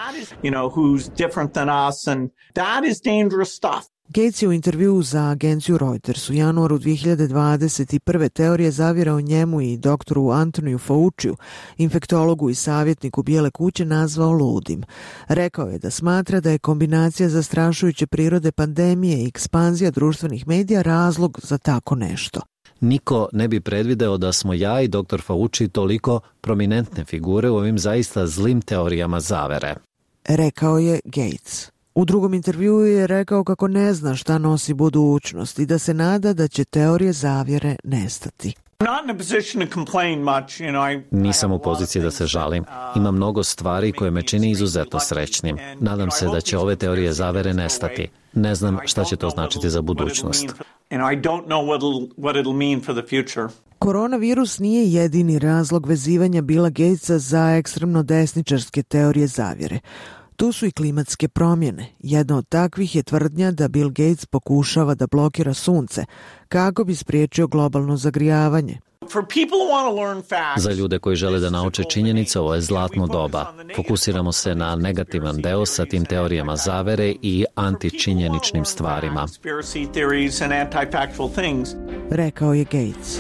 Speaker 3: Gates je u intervjuu za agenciju Reuters u januaru 2021. teorije zavjera o njemu i doktoru Antoniju Fauciju, infektologu i savjetniku Bijele kuće, nazvao ludim. Rekao je da smatra da je kombinacija zastrašujuće prirode pandemije i ekspanzija društvenih medija razlog za tako nešto.
Speaker 21: Niko ne bi predvideo da smo ja i dr. Fauci toliko prominentne figure u ovim zaista zlim teorijama zavere.
Speaker 3: Rekao je Gates. U drugom intervjuu je rekao kako ne zna šta nosi budućnost i da se nada da će teorije zavjere nestati.
Speaker 21: Nisam u poziciji da se žalim. Ima mnogo stvari koje me čini izuzetno srećnim. Nadam se da će ove teorije zavere nestati. Ne znam šta će to značiti za budućnost.
Speaker 3: Koronavirus nije jedini razlog vezivanja Billa Gatesa za ekstremno desničarske teorije zavjere. Tu su i klimatske promjene. Jedna od takvih je tvrdnja da Bill Gates pokušava da blokira sunce kako bi spriječio globalno zagrijavanje.
Speaker 21: Za ljude koji žele da nauče činjenice, ovo je zlatno doba. Fokusiramo se na negativan deo sa tim teorijama zavere i antičinjeničnim stvarima.
Speaker 3: Rekao je Gates.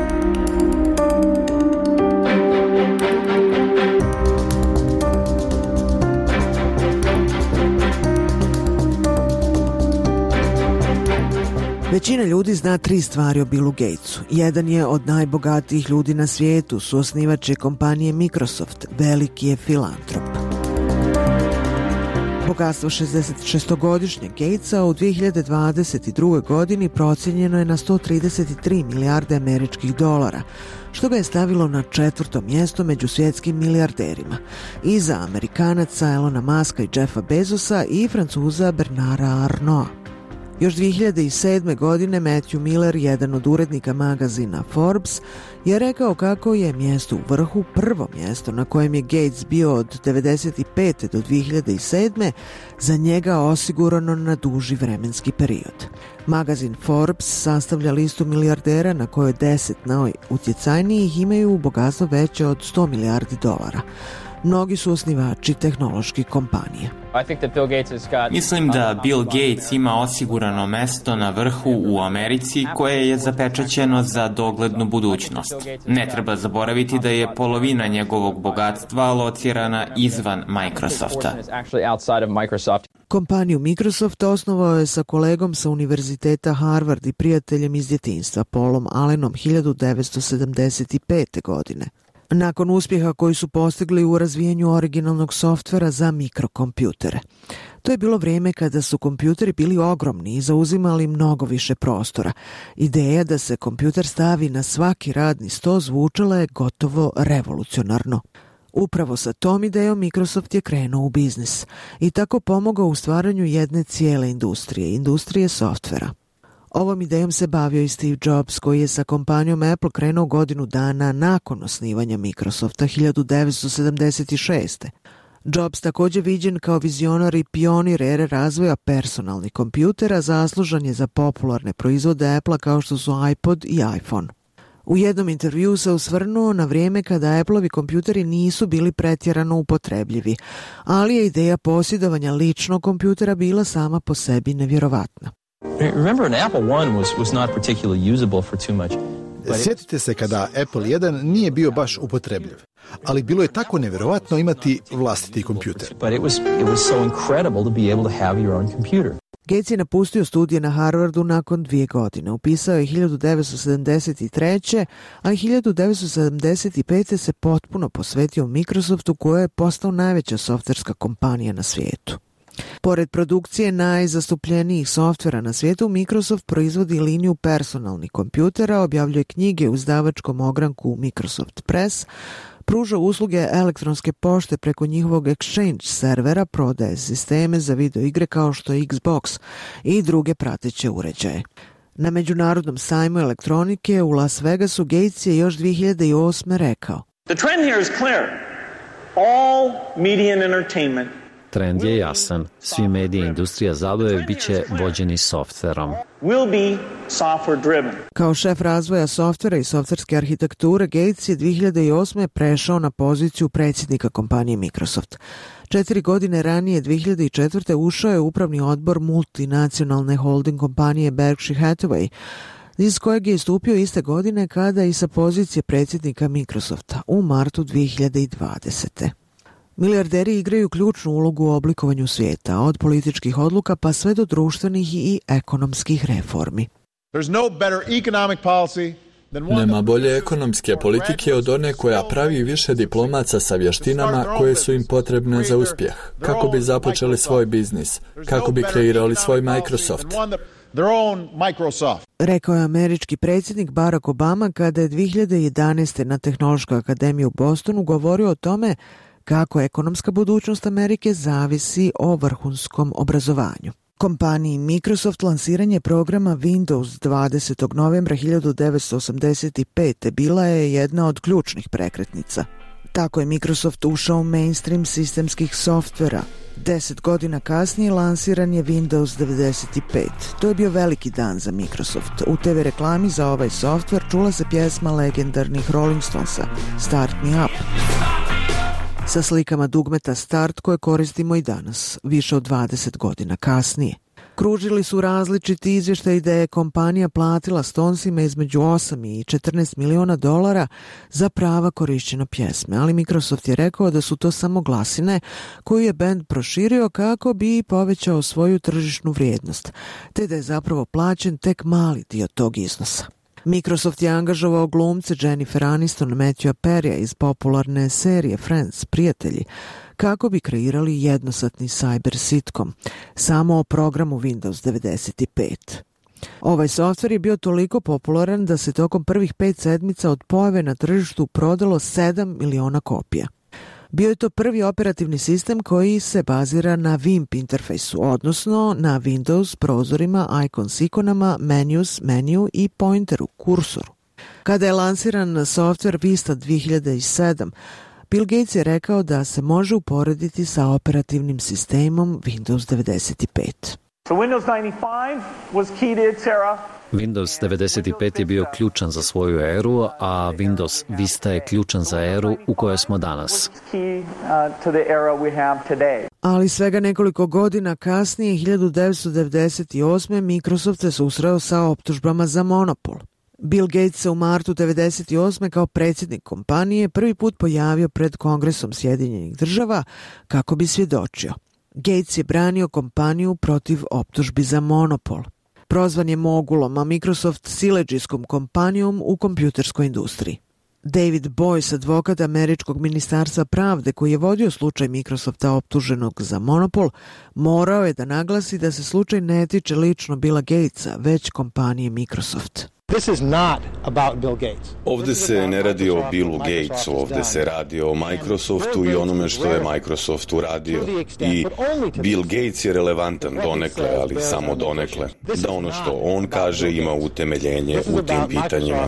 Speaker 3: Većina ljudi zna 3 stvari o Billu Gatesu. Jedan je od najbogatijih ljudi na svijetu, suosnivač je kompanije Microsoft, veliki je filantrop. Bogatstvo 66-godišnjeg Gatesa u 2022. godini procijenjeno je na 133 milijarde američkih dolara, što ga je stavilo na 4. mjesto među svjetskim milijarderima. Iza Amerikanaca Elona Muska i Jeffa Bezosa i Francuza Bernarda Arnaulta. Još 2007. godine Matthew Miller, jedan od urednika magazina Forbes, je rekao kako je mjesto u vrhu, prvo mjesto na kojem je Gates bio od 1995. do 2007. za njega osigurano na duži vremenski period. Magazin Forbes sastavlja listu milijardera na kojoj 10 najutjecajnijih imaju bogatstvo veće od 100 milijardi dolara. Mnogi su osnivači tehnoloških kompanija.
Speaker 22: Mislim da Bill Gates ima osigurano mesto na vrhu u Americi koje je zapečaćeno za doglednu budućnost. Ne treba zaboraviti da je polovina njegovog bogatstva locirana izvan Microsofta.
Speaker 3: Kompaniju Microsoft osnovao je sa kolegom sa univerziteta Harvard i prijateljem iz djetinjstva Paulom Allenom 1975. godine. Nakon uspjeha koji su postigli u razvijanju originalnog softvera za mikrokompjutere. To je bilo vrijeme kada su kompjuteri bili ogromni i zauzimali mnogo više prostora. Ideja da se kompjuter stavi na svaki radni sto zvučala je gotovo revolucionarno. Upravo sa tom idejom Microsoft je krenuo u biznis i tako pomogao u stvaranju jedne cijele industrije softvera. Ovom idejom se bavio i Steve Jobs, koji je sa kompanijom Apple krenuo godinu dana nakon osnivanja Microsofta 1976. Jobs, također viđen kao vizionar i pionir ere razvoja personalnih kompjutera, zaslužan je za popularne proizvode Apple kao što su iPod i iPhone. U jednom intervjuu se osvrnuo na vrijeme kada Appleovi kompjuteri nisu bili pretjerano upotrebljivi, ali je ideja posjedovanja ličnog kompjutera bila sama po sebi nevjerovatna.
Speaker 23: Sjetite se kada Apple 1 nije bio baš upotrebljiv, ali bilo je tako nevjerovatno imati vlastiti kompjuter.
Speaker 3: Gates je napustio studije na Harvardu nakon 2 godine. Upisao je 1973. a 1975. se potpuno posvetio Microsoftu, koja je postao najveća softverska kompanija na svijetu. Pored produkcije najzastupljenijih softvera na svijetu, Microsoft proizvodi liniju personalnih kompjutera, objavljuje knjige u izdavačkom ogranku Microsoft Press, pruža usluge elektronske pošte preko njihovog Exchange servera, prodaje sisteme za video igre kao što je Xbox i druge prateće uređaje. Na Međunarodnom sajmu elektronike u Las Vegasu Gates je još 2008. rekao:
Speaker 2: The trend here is clear. All media and entertainment.
Speaker 21: Trend je jasan. Svi mediji i industrija zabave bit će vođeni softverom.
Speaker 3: Kao šef razvoja softvera i softverske arhitekture, Gates je 2008. prešao na poziciju predsjednika kompanije Microsoft. 4 godine ranije, 2004. ušao je u upravni odbor multinacionalne holding kompanije Berkshire Hathaway, iz kojeg je istupio iste godine kada i sa pozicije predsjednika Microsofta u martu 2020. Milijarderi igraju ključnu ulogu u oblikovanju svijeta, od političkih odluka pa sve do društvenih i ekonomskih reformi.
Speaker 4: Nema bolje ekonomske politike od one koja pravi više diplomaca sa vještinama koje su im potrebne za uspjeh, kako bi započeli svoj biznis, kako bi kreirali svoj Microsoft.
Speaker 3: Rekao je američki predsjednik Barack Obama kada je 2011. na Tehnološkoj akademiji u Bostonu govorio o tome kako ekonomska budućnost Amerike zavisi o vrhunskom obrazovanju. Kompaniji Microsoft lansiranje programa Windows 20. novembra 1985. bila je jedna od ključnih prekretnica. Tako je Microsoft ušao u mainstream sistemskih softvera. 10 godina kasnije lansiran je Windows 95. To je bio veliki dan za Microsoft. U TV reklami za ovaj softver čula se pjesma legendarnih Rolling Stonesa Start Me Up, sa slikama dugmeta Start koje koristimo i danas, više od 20 godina kasnije. Kružili su različiti izvještaji da je kompanija platila Stonesima između 8 i 14 miliona dolara za prava korišćenja pjesme, ali Microsoft je rekao da su to samo glasine koju je bend proširio kako bi povećao svoju tržišnu vrijednost, te da je zapravo plaćen tek mali dio tog iznosa. Microsoft je angažovao glumce Jennifer Aniston, Matthewa Perrya iz popularne serije Friends, Prijatelji, kako bi kreirali jednosatni cyber sitcom, samo o programu Windows 95. Ovaj softver je bio toliko popularan da se tokom prvih 5 sedmica od pojave na tržištu prodalo 7 miliona kopija. Bio je to prvi operativni sistem koji se bazira na WIMP interfejsu, odnosno na Windows prozorima, icon s ikonama, menus, menu i pointeru, kursoru. Kada je lansiran softver Vista 2007, Bill Gates je rekao da se može uporediti sa operativnim sistemom Windows 95.
Speaker 2: So Windows 95 was key to its era.
Speaker 21: Windows 95 je bio ključan za svoju eru, a Windows Vista je ključan za eru u kojoj smo danas.
Speaker 3: Ali svega nekoliko godina kasnije, 1998. Microsoft se susreo sa optužbama za monopol. Bill Gates se u martu 1998. kao predsjednik kompanije prvi put pojavio pred Kongresom Sjedinjenih država kako bi svjedočio. Gates je branio kompaniju protiv optužbi za monopol. Prozvan je mogulom, a Microsoft siledžijskom kompanijom u kompjuterskoj industriji. David Boyce, advokat Američkog ministarstva pravde koji je vodio slučaj Microsofta optuženog za monopol, morao je da naglasi da se slučaj ne tiče lično Billa Gatesa, već kompanije Microsoft.
Speaker 5: Ovdje se ne radi o Billu Gatesu, ovdje se radi o Microsoftu i onome što je Microsoft uradio. I Bill Gates je relevantan donekle, ali samo donekle. Da ono što on kaže ima utemeljenje u tim pitanjima.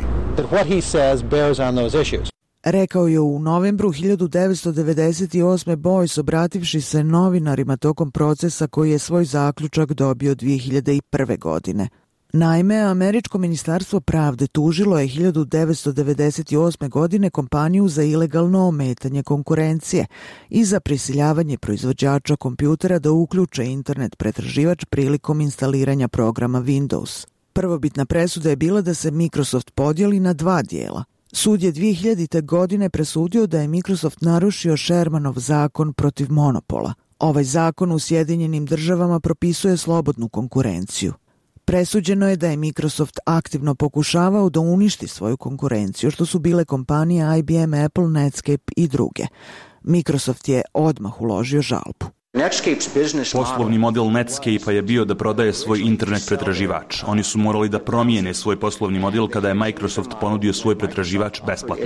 Speaker 3: Rekao je u novembru 1998. Boyce, obrativši se novinarima tokom procesa koji je svoj zaključak dobio 2001. godine. Naime, Američko ministarstvo pravde tužilo je 1998. godine kompaniju za ilegalno ometanje konkurencije i za prisiljavanje proizvođača kompjutera da uključe internet pretraživač prilikom instaliranja programa Windows. Prvobitna presuda je bila da se Microsoft podijeli na 2 dijela. Sud je 2000. godine presudio da je Microsoft narušio Shermanov zakon protiv monopola. Ovaj zakon u Sjedinjenim državama propisuje slobodnu konkurenciju. Presuđeno je da je Microsoft aktivno pokušavao da uništi svoju konkurenciju, što su bile kompanije IBM, Apple, Netscape i druge. Microsoft je odmah uložio žalbu.
Speaker 7: Poslovni model Netscape-a je bio da prodaje svoj internet pretraživač. Oni su morali da promijene svoj poslovni model kada je Microsoft ponudio svoj pretraživač besplatno.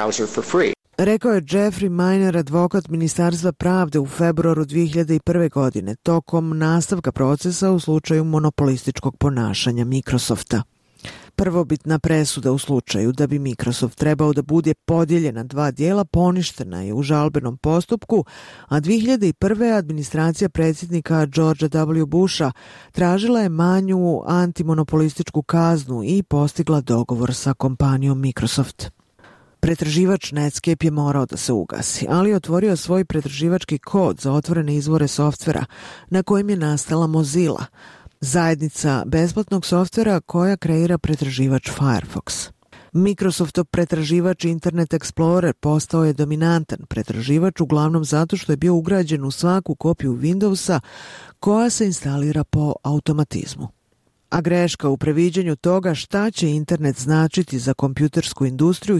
Speaker 3: Rekao je Jeffrey Miner, advokat Ministarstva pravde u februaru 2001. godine, tokom nastavka procesa u slučaju monopolističkog ponašanja Microsofta. Prvobitna presuda u slučaju da bi Microsoft trebao da bude podijeljena dva dijela poništena je u žalbenom postupku, a 2001. administracija predsjednika Georgea W. Busha tražila je manju antimonopolističku kaznu i postigla dogovor sa kompanijom Microsoft. Pretraživač Netscape je morao da se ugasi, ali je otvorio svoj pretraživački kod za otvorene izvore softvera na kojem je nastala Mozilla, zajednica besplatnog softvera koja kreira pretraživač Firefox. Microsoftov pretraživač Internet Explorer postao je dominantan pretraživač uglavnom zato što je bio ugrađen u svaku kopiju Windowsa koja se instalira po automatizmu. A greška u previđanju toga šta će internet značiti za kompjutersku industriju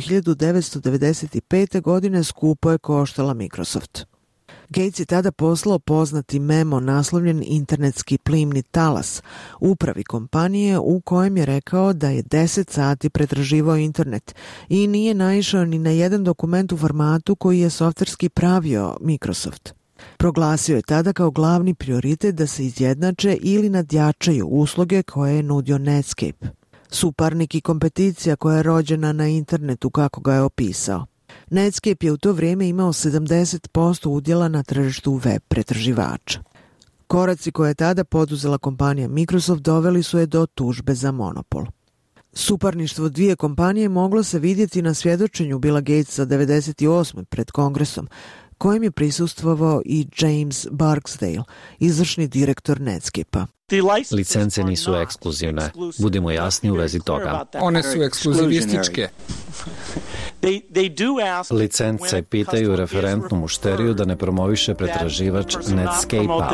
Speaker 3: 1995. godine skupo je koštala Microsoft. Gates je tada poslao poznati memo naslovljen Internetski plimni talas upravi kompanije u kojem je rekao da je 10 sati pretraživao internet i nije naišao ni na jedan dokument u formatu koji je softverski pravio Microsoft. Proglasio je tada kao glavni prioritet da se izjednače ili nadjačaju usluge koje je nudio Netscape. Suparnik i kompeticija koja je rođena na internetu kako ga je opisao. Netscape je u to vrijeme imao 70% udjela na tržištu web pretraživača. Koraci koje je tada poduzela kompanija Microsoft doveli su je do tužbe za monopol. Suparništvo dvije kompanije moglo se vidjeti na svjedočenju Billa Gatesa 1998. pred Kongresom, kojem je prisustvovao i James Barksdale, izvršni direktor Netscape-a.
Speaker 21: Licence nisu ekskluzivne. Budimo jasni u vezi toga.
Speaker 8: One su ekskluzivističke.
Speaker 21: Licence pitaju referentnu mušteriju da ne promoviše pretraživač Netscape-a.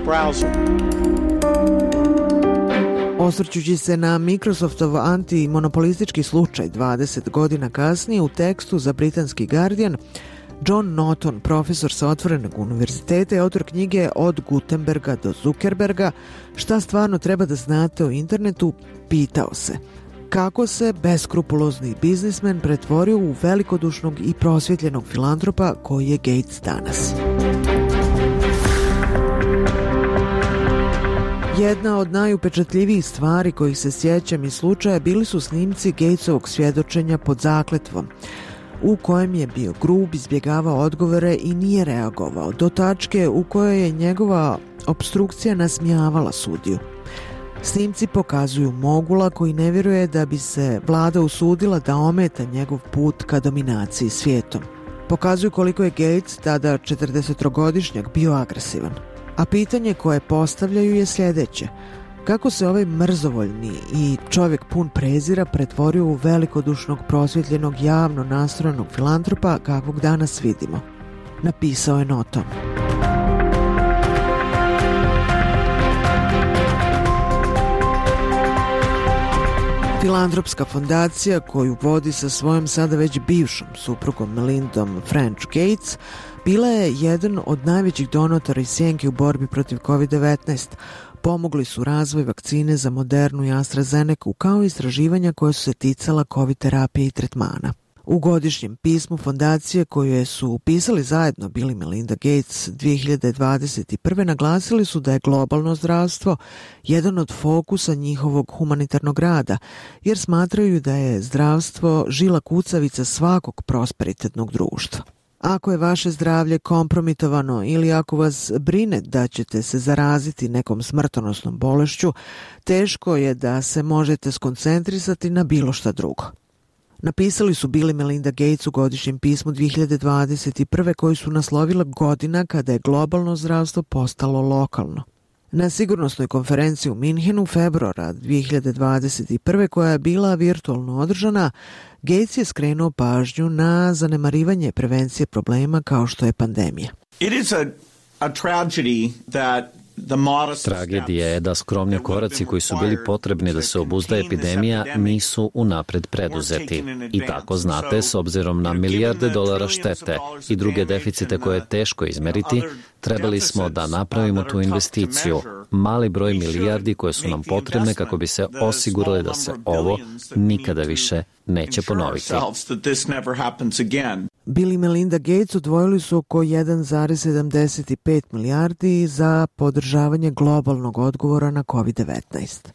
Speaker 3: Osvrćući se na Microsoftov antimonopolistički slučaj 20 godina kasnije u tekstu za britanski Guardian, John Norton, profesor sa Otvorenog univerziteta i autor knjige Od Gutenberga do Zuckerberga, šta stvarno treba da znate o internetu, pitao se kako se beskrupulozni biznismen pretvorio u velikodušnog i prosvjetljenog filantropa koji je Gates danas. Jedna od najupečatljivijih stvari kojih se sjećam iz slučaja bili su snimci Gatesovog svjedočenja pod zakletvom, u kojem je bio grub, izbjegavao odgovore i nije reagovao, do tačke u kojoj je njegova opstrukcija nasmijavala sudiju. Snimci pokazuju mogula koji ne vjeruje da bi se vlada usudila da ometa njegov put ka dominaciji svijetom. Pokazuju koliko je Gates, tada 40-godišnjak, bio agresivan. A pitanje koje postavljaju je sljedeće: kako se ovaj mrzovoljni i čovjek pun prezira pretvorio u velikodušnog, prosvjetljenog, javno nastrojenog filantropa kakvog danas vidimo? Napisao je Norton. Filantropska fondacija koju vodi sa svojom sada već bivšom suprugom Melindom French Gates bila je jedan od najvećih donatora iz sjenke u borbi protiv COVID-19. Pomogli su razvoj vakcine za Modernu i AstraZeneca kao i istraživanja koje su se ticala COVID terapije i tretmana. U godišnjem pismu fondacije koje su upisali zajedno Bill i Melinda Gates 2021. naglasili su da je globalno zdravstvo jedan od fokusa njihovog humanitarnog rada, jer smatraju da je zdravstvo žila kucavica svakog prosperitetnog društva. Ako je vaše zdravlje kompromitovano ili ako vas brine da ćete se zaraziti nekom smrtonosnom bolešću, teško je da se možete skoncentrisati na bilo šta drugo. Napisali su Bill i Melinda Gates u godišnjem pismu 2021. koji su naslovila godina kada je globalno zdravstvo postalo lokalno. Na sigurnosnoj konferenciji u Minhenu februara 2021. koja je bila virtualno održana, Gates je skrenuo pažnju na zanemarivanje prevencije problema kao što je pandemija.
Speaker 2: It is a tragedy that
Speaker 21: Tragedija je da skromni koraci koji su bili potrebni da se obuzda epidemija nisu unapred preduzeti. I tako znate, s obzirom na milijarde dolara štete i druge deficite koje je teško izmeriti, trebali smo da napravimo tu investiciju, mali broj milijardi koje su nam potrebne kako bi se osigurali da se ovo nikada više neće ponoviti.
Speaker 3: Bill i Melinda Gates odvojili su oko 1,75 milijardi za podržavanje globalnog odgovora na COVID-19.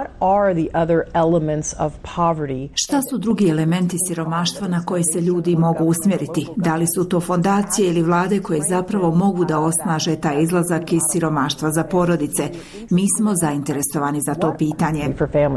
Speaker 9: Šta su drugi elementi siromaštva na koje se ljudi mogu usmjeriti? Da li su to fondacije ili vlade koje zapravo mogu da osnaže taj izlazak iz siromaštva za porodice? Mi smo zainteresovani za to pitanje.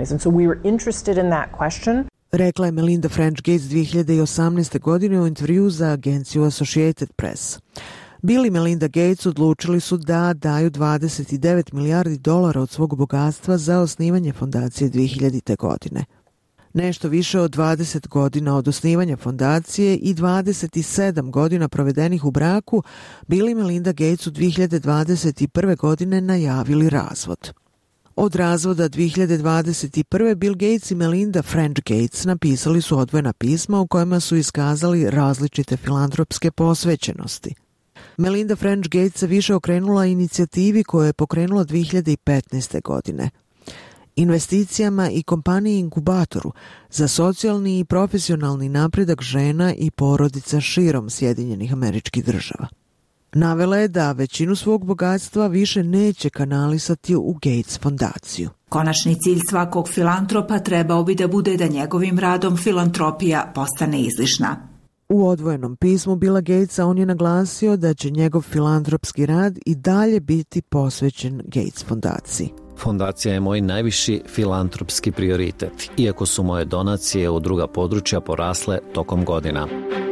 Speaker 3: Rekla je Melinda French Gates 2018. godine u intervju za agenciju Associated Press. Bill i Melinda Gates odlučili su da daju 29 milijardi dolara od svog bogatstva za osnivanje fondacije 2000. godine. Nešto više od 20 godina od osnivanja fondacije i 27 godina provedenih u braku, Bill i Melinda Gates u 2021. godine najavili razvod. Od razvoda 2021. Bill Gates i Melinda French Gates napisali su odvojena pisma u kojima su iskazali različite filantropske posvećenosti. Melinda French Gates se više okrenula inicijativi koju je pokrenula 2015. godine. Investicijama i kompaniji inkubatoru za socijalni i profesionalni napredak žena i porodica širom Sjedinjenih Američkih Država. Navela je da većinu svog bogatstva više neće kanalisati u Gates fondaciju.
Speaker 9: Konačni cilj svakog filantropa trebao bi da bude da njegovim radom filantropija postane izlišna.
Speaker 3: U odvojenom pismu Billa Gatesa on je naglasio da će njegov filantropski rad i dalje biti posvećen Gates fondaciji.
Speaker 21: Fondacija je moj najviši filantropski prioritet, iako su moje donacije u druga područja porasle tokom godina.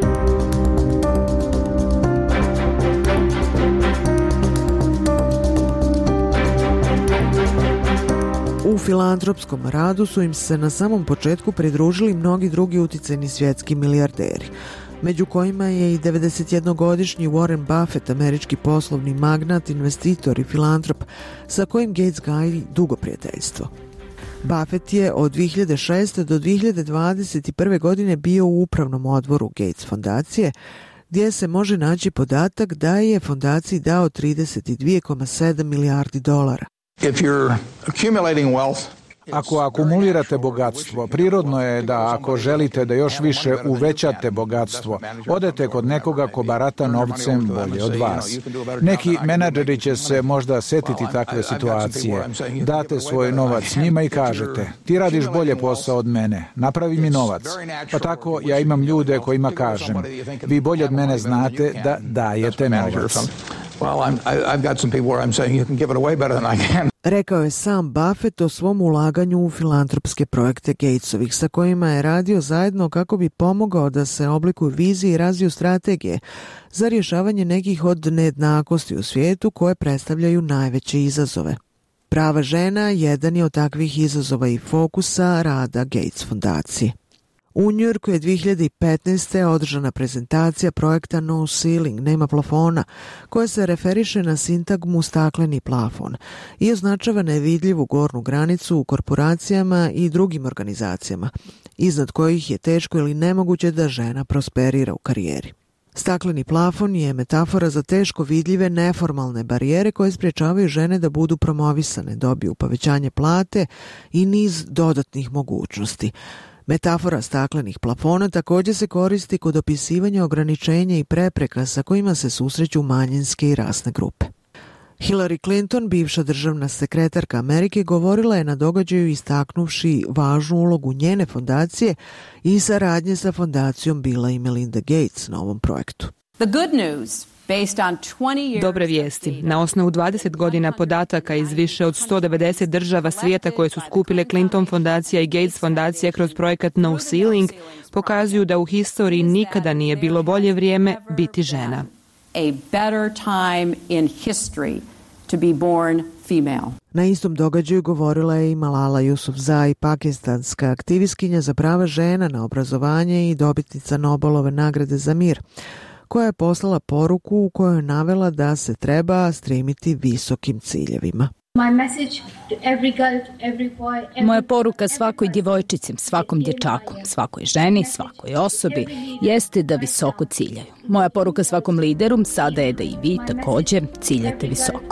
Speaker 3: U filantropskom radu su im se na samom početku pridružili mnogi drugi uticajni svjetski milijarderi, među kojima je i 91-godišnji Warren Buffett, američki poslovni magnat, investitor i filantrop, sa kojim Gates gaji dugo prijateljstvo. Buffett je od 2006. do 2021. godine bio u upravnom odboru Gates fondacije, gdje se može naći podatak da je fondaciji dao 32,7 milijardi dolara.
Speaker 11: Ako akumulirate bogatstvo, prirodno je da ako želite da još više uvećate bogatstvo, odete kod nekoga ko barata novcem bolje od vas. Neki menadžeri će se možda setiti takve situacije. Date svoj novac njima i kažete, ti radiš bolje posao od mene, napravi mi novac. Pa tako ja imam ljude kojima kažem, vi bolje od mene znate da dajete novac.
Speaker 3: Rekao je sam Buffett o svom ulaganju u filantropske projekte Gatesovih, sa kojima je radio zajedno kako bi pomogao da se oblikuju vizije i razviju strategije za rješavanje nekih od nejednakosti u svijetu koje predstavljaju najveće izazove. Prava žena jedan je od takvih izazova i fokusa rada Gates fondacije. U Njujorku je 2015. održana prezentacija projekta No Ceiling, nema plafona, koja se referiše na sintagmu stakleni plafon i označava nevidljivu gornju granicu u korporacijama i drugim organizacijama, iznad kojih je teško ili nemoguće da žena prosperira u karijeri. Stakleni plafon je metafora za teško vidljive neformalne barijere koje sprječavaju žene da budu promovisane, dobiju povećanje plate i niz dodatnih mogućnosti. Metafora staklenih plafona također se koristi kod opisivanja ograničenja i prepreka sa kojima se susreću manjinske i rasne grupe. Hillary Clinton, bivša državna sekretarka Amerike, govorila je na događaju istaknuvši važnu ulogu njene fondacije i saradnje sa fondacijom Billa i Melinda Gates na ovom projektu.
Speaker 12: Dobre vijesti. Na osnovu 20 godina podataka iz više od 190 država svijeta koje su skupile Clinton fondacija i Gates fondacija kroz projekat No Ceiling pokazuju da u historiji nikada nije bilo bolje vrijeme biti žena.
Speaker 3: Na istom događaju govorila je i Malala Yousafzai, pakistanska aktivistkinja za prava žena na obrazovanje i dobitnica Nobelove nagrade za mir, koja je poslala poruku u kojoj je navela da se treba stremiti visokim ciljevima.
Speaker 19: Moja poruka svakoj djevojčici, svakom dječaku, svakoj ženi, svakoj osobi jeste da visoko ciljaju. Moja poruka svakom lideru sada je da i vi također ciljate visoko.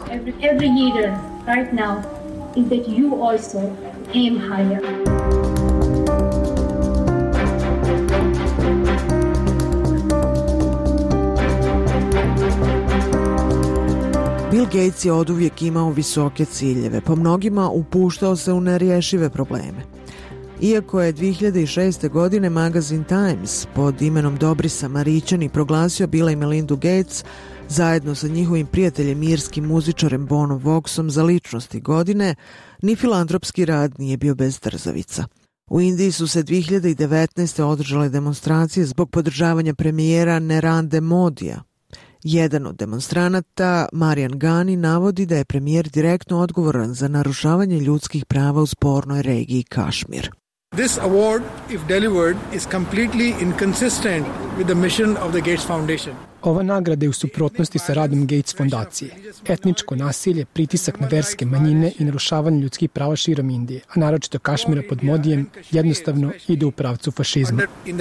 Speaker 3: Bill Gates je oduvijek imao visoke ciljeve, po mnogima upuštao se u nerješive probleme. Iako je 2006. godine magazin Times pod imenom Dobri Samarićani proglasio Billa i Melindu Gates zajedno sa njihovim prijateljem irskim muzičarem Bonom Voxom za ličnosti godine, ni filantropski rad nije bio bez trzavica. U Indiji su se 2019. održale demonstracije zbog podržavanja premijera Narendra Modija. Jedan od demonstranata, Marian Gani, navodi da je premijer direktno odgovoran za narušavanje ljudskih prava u spornoj regiji Kašmir.
Speaker 13: This award, if delivered, is completely inconsistent with the mission of the Gates Foundation.
Speaker 6: Ova nagrada je u suprotnosti sa radom Gates fondacije. Etničko nasilje, pritisak na verske manjine i narušavanje ljudskih prava širom Indije, a naročito Kašmira pod Modijem, jednostavno ide u pravcu fašizma.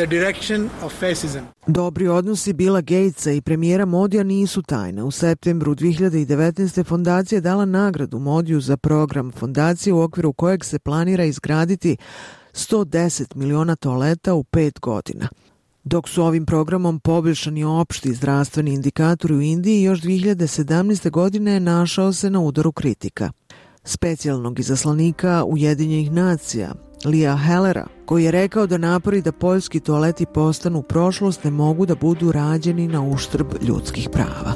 Speaker 3: Dobri odnosi Billa Gatesa i premijera Modija nisu tajna. U septembru 2019. fondacija je dala nagradu Modiju za program fondacije u okviru kojeg se planira izgraditi 110 miliona toaleta u 5 godina. Dok su ovim programom poboljšani opšti zdravstveni indikatori u Indiji, još 2017. godine našao se na udaru kritika. Specijalnog izaslanika Ujedinjenih nacija, Lia Hellera, koji je rekao da napori da poljski toaleti postanu prošlost ne mogu da budu rađeni na uštrb ljudskih prava.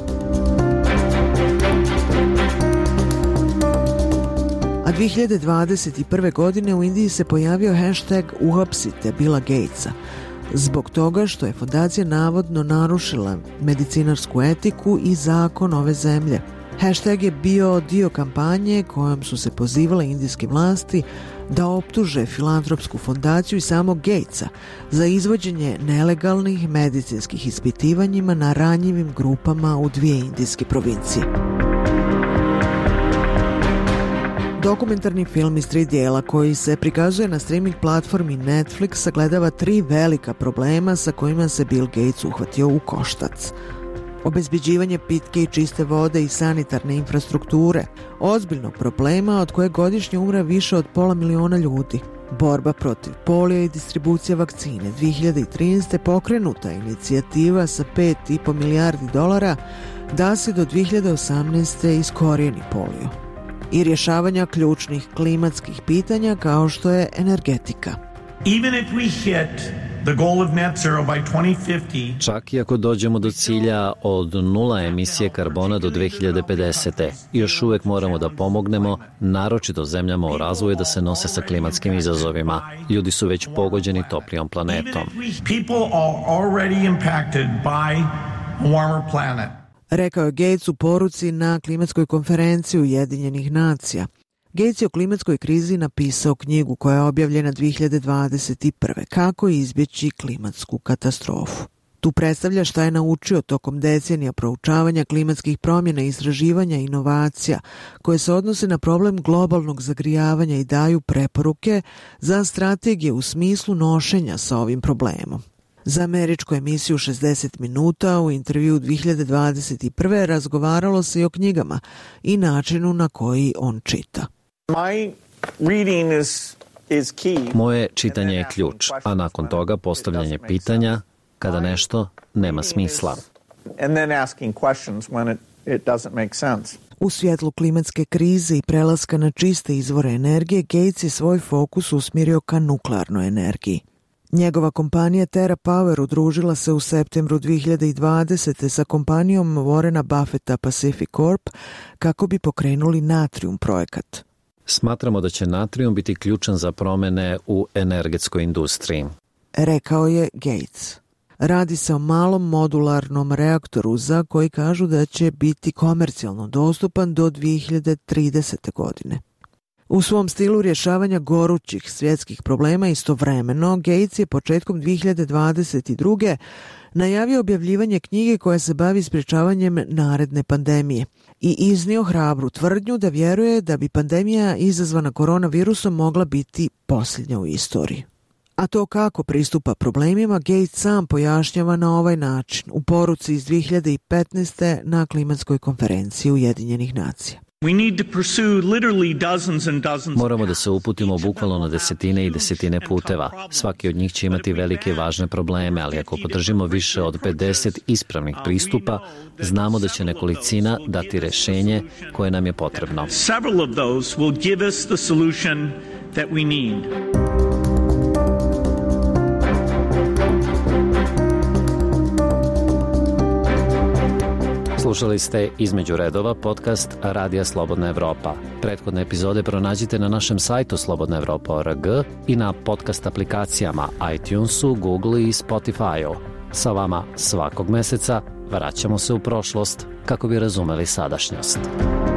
Speaker 3: A 2021. godine u Indiji se pojavio hashtag uhapsite Billa Gatesa, zbog toga što je fondacija navodno narušila medicinarsku etiku i zakon ove zemlje. Hashtag je bio dio kampanje kojom su se pozivale indijske vlasti da optuže filantropsku fondaciju i samog Gatesa za izvođenje nelegalnih medicinskih ispitivanjima na ranjivim grupama u 2 indijske provincije. Dokumentarni film iz 3 dijela koji se prikazuje na streaming platformi Netflix sagledava 3 velika problema sa kojima se Bill Gates uhvatio u koštac. Obezbeđivanje pitke i čiste vode i sanitarne infrastrukture, ozbiljnog problema od koje godišnje umre više od 500.000 ljudi. Borba protiv polija i distribucija vakcine. 2013. pokrenuta je inicijativa sa $5,5 milijardi da se do 2018. iskorijeni polio. I rješavanja ključnih klimatskih pitanja kao što je energetika.
Speaker 21: Čak i ako dođemo do cilja od 0 emisije karbona do 2050. još uvijek moramo da pomognemo, naročito zemljama u razvoju, da se nose sa klimatskim izazovima. Ljudi su već pogođeni toplijom planetom.
Speaker 3: Rekao je Gates u poruci na klimatskoj konferenciji Ujedinjenih nacija. Gates je o klimatskoj krizi napisao knjigu koja je objavljena 2021. Kako izbjeći klimatsku katastrofu. Tu predstavlja šta je naučio tokom decenija proučavanja klimatskih promjena, istraživanja i inovacija koje se odnose na problem globalnog zagrijavanja i daju preporuke za strategije u smislu nošenja sa ovim problemom. Za američku emisiju 60 minuta u intervju 2021. razgovaralo se i o knjigama i načinu na koji on čita.
Speaker 21: Moje čitanje je ključ, a nakon toga postavljanje pitanja kada nešto nema smisla.
Speaker 3: U svjetlu klimatske krize i prelaska na čiste izvore energije, Gates je svoj fokus usmjerio ka nuklearnoj energiji. Njegova kompanija TerraPower udružila se u septembru 2020. sa kompanijom Warrena Buffetta Pacific Corp kako bi pokrenuli Natrium projekat.
Speaker 21: Smatramo da će natrijum biti ključan za promjene u energetskoj industriji,
Speaker 3: rekao je Gates. Radi se o malom modularnom reaktoru za koji kažu da će biti komercijalno dostupan do 2030. godine. U svom stilu rješavanja gorućih svjetskih problema istovremeno, Gates je početkom 2022. najavio objavljivanje knjige koja se bavi sprječavanjem naredne pandemije i iznio hrabru tvrdnju da vjeruje da bi pandemija izazvana koronavirusom mogla biti posljednja u istoriji. A to kako pristupa problemima Gates sam pojašnjava na ovaj način u poruci iz 2015. na klimatskoj konferenciji Ujedinjenih nacija.
Speaker 21: Moramo da se uputimo bukvalno na desetine i desetine puteva. Svaki od njih će imati velike i važne probleme, ali ako podržimo više od 50 ispravnih pristupa, znamo da će nekolicina dati rešenje koje nam je potrebno. Slušali ste Između redova, podcast Radija Slobodna Evropa. Prethodne epizode pronađite na našem sajtu slobodnaevropa.org i na podcast aplikacijama iTunesu, Google i Spotify-u. Sa vama svakog meseca vraćamo se u prošlost kako bi razumeli sadašnjost.